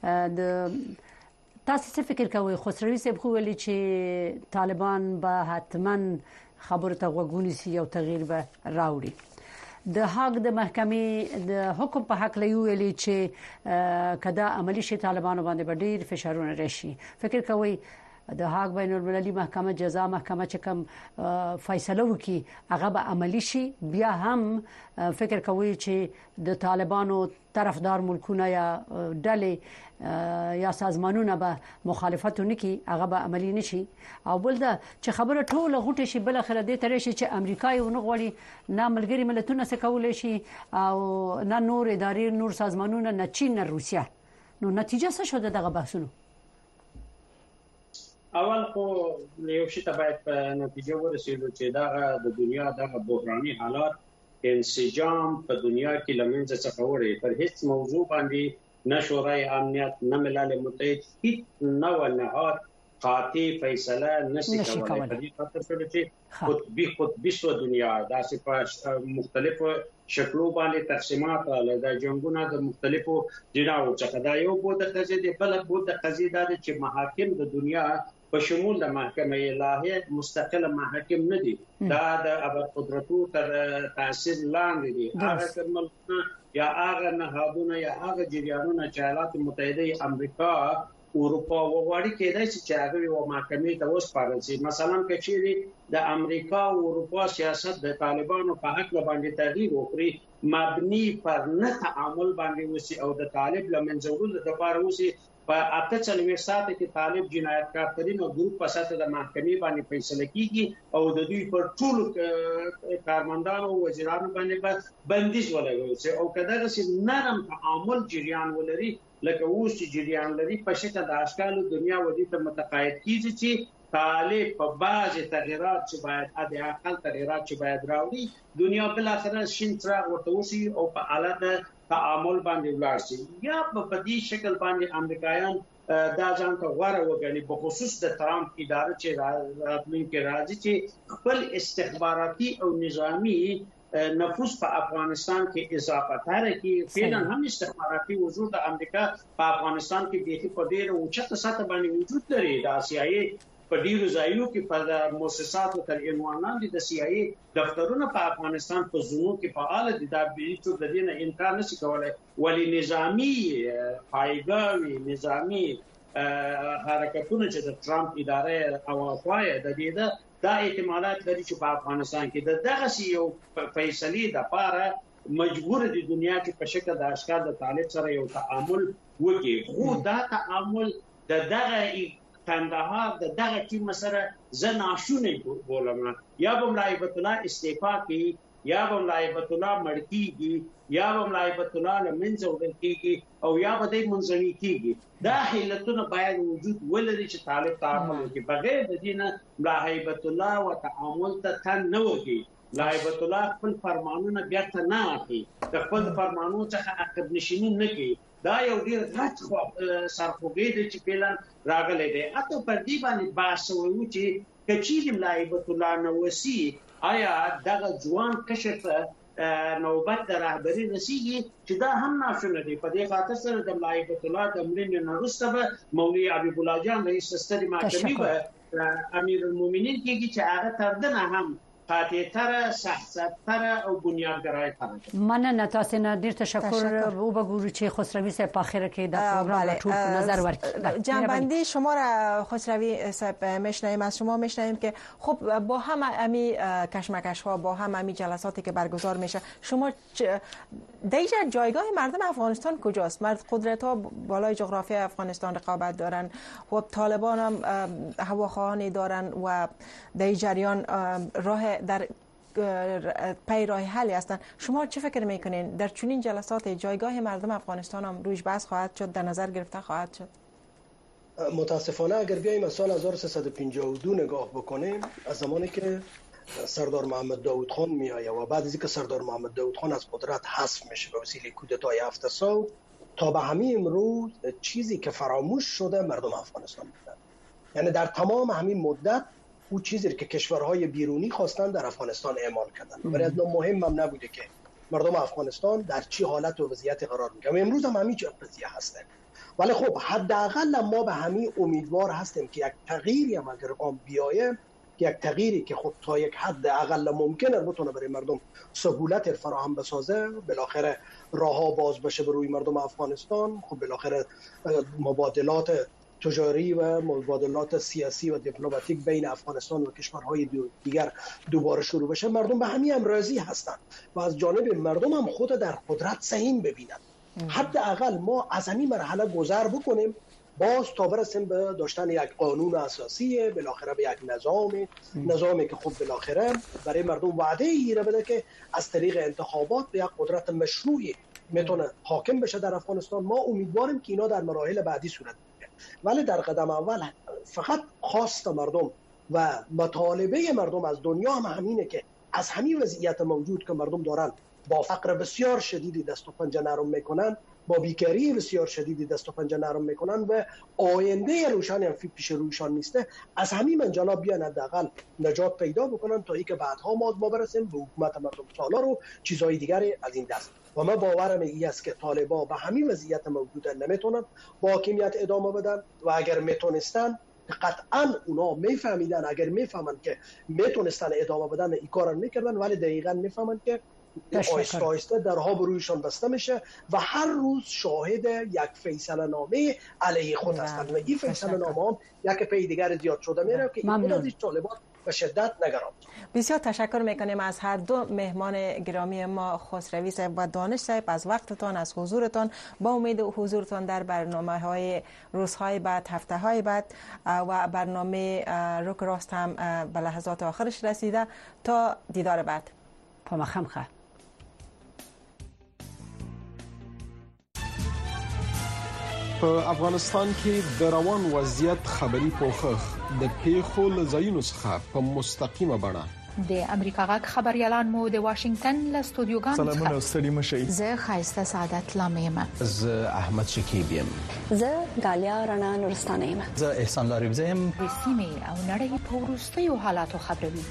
د تاسو څه فکر کوئ؟ خسروي صاحب خو ویلي چې طالبان به حتما خبرو ته غوږ ونیسي او تغییر به راوړي. د هاګ د محکمې د حکم په حق له ویلي چې کدا عملی شي طالبانو باندې به ډیر فشارونه راشي. فکر کوئ د هاګ بین المللي محکمه جزا محکمه چې کوم فیصله وکړي هغه به عملی شي؟ بیا هم فکر کوي چې د طالبانو طرفدار ملکونه یا ډلې یا سازمانونه به مخالفت ونکړي هغه به عملی نشي؟ او بل دا چې خبره ټوله غوټه شي بل اخر دې ترې شي چې امریکا یې ونه غوړي، نه ملګری ملتونه څه کولای شي او نه نور ادارې نور سازمانونه، نه چین نه روسیا. نو نتیجه څه شو دغه بحثونو؟ اول خو یو شی ته باید په نتیجه ورسېږو چې دا د دنیا دغه بحراني حالات انسجام په دنیا کې لمنځه څخه وړي. پر هیڅ موضوع باندې نه شورای امنیت نه ملل متحد هیڅ نوع نهاد قاطع فیصله نشي کولای. په دې خاطر چې قطبي قطبي سو دنیا داسې په مختلفو شکلو باندې تقسیمات له د جنگونو د مختلفو جناو څخه دا یو بود قضیه دی. بل بود قضیه دا چې محاکم د دنیا په شمول د محکمه الهیه مستقله محاکم نه دي، دا د ابرقدرتو تر تاثیر لاندې دي. هغه ملکونه یا هغه نهادونه یا هغه جریانونه چې ایالات متحده امریکا اروپا وغواړي کېدای شي چې هغه یو محکمې ته وسپارل شي. مثلا که چیرې د امریکا او اروپا سیاست د طالبانو په حق باندې تغییر وکړي مبني پر نه تعامل باندې وسی او د طالب لمنځه وړلو لپاره وسی په اته څلوېښت ساعته کې طالب جنایتکار ترين او ګروپ په ساته د محکمې باندې فیصله کیږي او د دوی پر ټولو کارمندانو او وزیرانو باندې بندیز ولګول شي او کله چې نرم تعامل جریان ولري لکه اوس چې جریان لري په شکل د اشکال دنیا ودی ته متقاعد کیږي چې طالب په بعض تغیرات چې باید د عقل تغیرات چې باید راوړي دنیا بل اخر شین څراغ ورته وشي او په اعلی تعامل باندې ولاړ شي. یا په دې شکل باندې امریکایان دا ځان ته غوړه وګڼي په خصوص د ترامپ اداره چې راتلونکي راځي چې خپل استخباراتي او نظامی نفوذ په افغانستان کې اضافه تر کې فعلا هم استخباراتي وجود د امریکا په افغانستان کې د په ډېر اوچته سطح باندې وجود لري. د سی آی ای په ډیرو ځایونو کې په مؤسساتو تر عنوان لاندې د سی آی ای دفترونه په افغانستان په زونو کې فعال دي. دا به هیڅ د دې نه انکار نشي کولای. ولی نظامی پایګاوي نظامی حرکتونه چې د ترامپ اداره او خواهی د دې دا احتمالات لري چې په افغانستان کې د دغه یو فیصله د پاره مجبور دي دنیا کې په شکل د اشکال د طالب سره یو تعامل وکړي. خو دا تعامل د دغه کندهار د دغه ټیم سره زناشونه بولم یا به ملایبت الله استعفا کوي یا به ملایبت الله مړکیږي یا به ملایبت الله لمنځه وړل کیږي او یا به د منځوي کیږي. دا حیلتونه باید وجود ولري چې طالب تعامل وکړي. بغیر د دې نه ملایبت الله او تعامل ته تن نه وږي. ملایبت الله خپل فرمانونه بیرته نه اخلي، د خپل فرمانونو څخه عقب نشیني نه کوي. دا یو ډیر غټ سرخوږی دی چې پلان راغلی دی. اته پر دې باندې بحث وایو چې کچې ملایبت الله نو وسی آیا دغه ځوان کشر ته نوبت د رهبري رسیږي چې دا هم ناشونه دي. په دې خاطر سره د ملایکۃ الله د مړینې نه وروسته به مولوي حبیب الله جان رئیس سترې محکمې به امیر المؤمنین کېږي چې هغه تر دنه هم قاطعتر، سخت‌تر او بنیادګرایتر. مننه تاسو نه ډیر تشکر. او بگو چې خسروی صاحب په اخر کې د پروګرام ټول نظر ورکړي. جنبندی شما را خسروی صاحب میشنویم از شما، میشنویم که خب با هم امی کشمکش ها، با هم امی جلساتی که برگزار میشه، شما دیگه جایگاه مردم افغانستان کجاست؟ مرد قدرت ها بالای جغرافی افغانستان رقابت دارن، خب طالبان هم هواخواهانی دارن و در جریان راه در پی راه حلی هستند. شما چه فکر میکنین در چنین جلسات جایگاه مردم افغانستان هم رویش بحث خواهد شد، در نظر گرفته خواهد شد؟ متاسفانه اگر بیایم از سال هزار و سیصد و پنجاه و دو نگاه بکنیم، از زمانی که سردار محمد داود خان میآید و بعد از اینکه سردار محمد داود خان از قدرت حذف میشه به وسیله کودتای هفت سو تا به همین امروز چیزی که فراموش شده مردم افغانستان بودن. یعنی در تمام همین مدت او چیزی که کشورهای بیرونی خواستن در افغانستان اعمال کردن. برای از مهم هم نبوده که مردم افغانستان در چی حالت و وضعیت قرار میگیرن. امروز هم همین قضیه هسته. ولی خب حداقل ما به همین امیدوار هستیم که یک تغییری هم اگر قام بیاید، یک تغییری که خب تا یک حد اقل ممکنه بتونه برای مردم سهولت فراهم بسازه، بالاخره راهها باز بشه برای مردم افغانستان، خب بالاخره مبادلات تجاری و مبادلات سیاسی و دیپلماتیک بین افغانستان و کشورهای دیگر دوباره شروع بشه، مردم به همین هم راضی هستند و از جانب مردم هم خود در قدرت سهیم ببینند. حداقل ما از این مرحله گذر بکنیم باز تا برسیم به داشتن یک قانون اساسی، بالاخره به یک نظام نظامی که خب بالاخره برای مردم وعده ای را بده که از طریق انتخابات به یک قدرت مشروعی میتونه حاکم بشه در افغانستان. ما امیدواریم که اینا در مراحل بعدی صورت بگیره، ولی در قدم اول فقط خواست مردم و مطالبه مردم از دنیا هم همینه که از همین وضعیت موجود که مردم دارن با فقر بسیار شدیدی دست و پنجه نرم میکنن، با بیکاری بسیار شدیدی دست و پنجه نرم میکنن و آینده روشنی هم پیش رویشان نیسته، از همین منجلا بیان حداقل نجات پیدا بکنن تا اینکه بعدها ما ما برسیم به حکومت مردم سالار و چیزهای دیگری از این دست. و من باورم این است که طالبان به همین وضعیت موجود نمیتونن با حاکمیت ادامه بدن و اگر میتونستن قطعا اونا میفهمیدن، اگر میفهمن که میتونستن ادامه بدن این کارا میکردن، ولی دقیقاً میفهمن که آیسته آیسته درها برویشان بسته میشه و هر روز شاهد یک فیصله نامه علیه خود هستند و این فیصله نامه هم یک پی دیگر زیاد شده میره که این خود از این طالبان به شدت نگران. بسیار تشکر میکنیم از هر دو مهمان گرامی ما، خسروی صاحب و دانش صاحب، از وقتتان، از حضورتان. با امید حضورتان در برنامه های روزهای بعد، هفته های بعد و برنامه روک راست هم به لحظات آخرش رسیده. تا دیدار بعد. پامخم خواه. په افغانستان کې د روان وضعیت خبري پوښښ د پیښو له ځایونو څخه په مستقیمه بڼه د امریکا غږ خبريالان مو د واشنگټن له استودیوګانو څخه سلامونه ستړي مشئ. زه خایسته سعادت لامیم. زه احمد شکیب یم. زه غالیا رڼا نورستانه یم. زه احسان لاریبزه یم. د سیمې او نړۍ په وروستیو حالاتو خبروي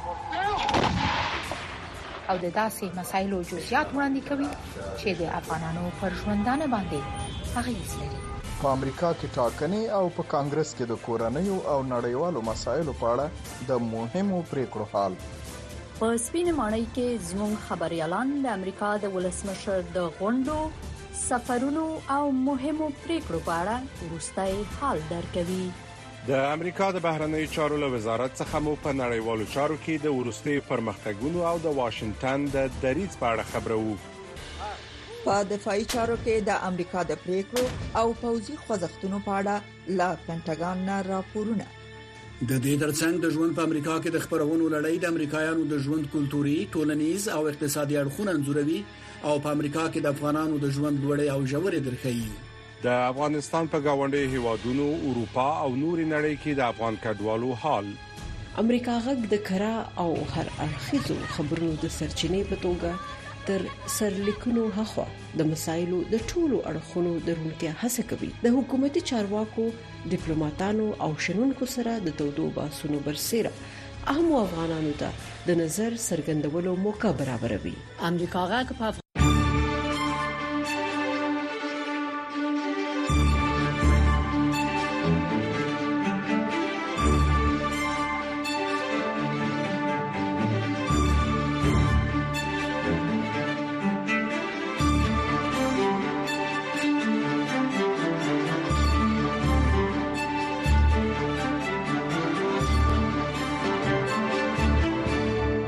او د داسې مسایلو جزئیات وړاندې کوي چې د افغانانو پر ژوندانه باندې اغیز لري. په امریکا کې ټاکنې او په کانګرس کې د کورنیو او نړیوالو مسایلو په اړه د مهمو پریکړو حال. په سپینه ماڼۍ کې زموږ خبريالان د امریکا د ولسمشر د غونډو، سفرونو او مهمو پریکړو په اړه وروستي حال درکوي. د امریکا د بهرنی چارو له وزارت څخه مو په نړیوالو چارو کې د وروستي پرمختګونو او د واشنگټن د دریځ په اړه خبرو. په دفاعي چارو کې د امریکا د پریکړو او پوځي خوځښتونو په اړه لا پینټاګان نه راپورونه. د دې ترڅنګ د ژوند په امریکا کې د خبرونو لړۍ د امریکایانو د ژوند کلتوري، ټولنیز او اقتصادي اړخونه انځوروي او په امریکا کې د افغانانو د ژوند لوړې او ژورې درخي. د افغانستان په گاونډي هیوادونو، اروپا او نوري نړۍ کې د افغان کډوالو حال. امریکا غږ د کرا او هر اړخیزو خبرونو د سرچینې په توګه تر سرلیکونو هخوا د مسایلو د ټولو اړخونو درونتیا هڅه کوي. د حکومتي چارواکو، ډیپلوماټانو او شنونکو سره د تودو باسونو برسېره اهم افغانانو ته د نظر څرګندولو موقع برابروي. امریکا غاک په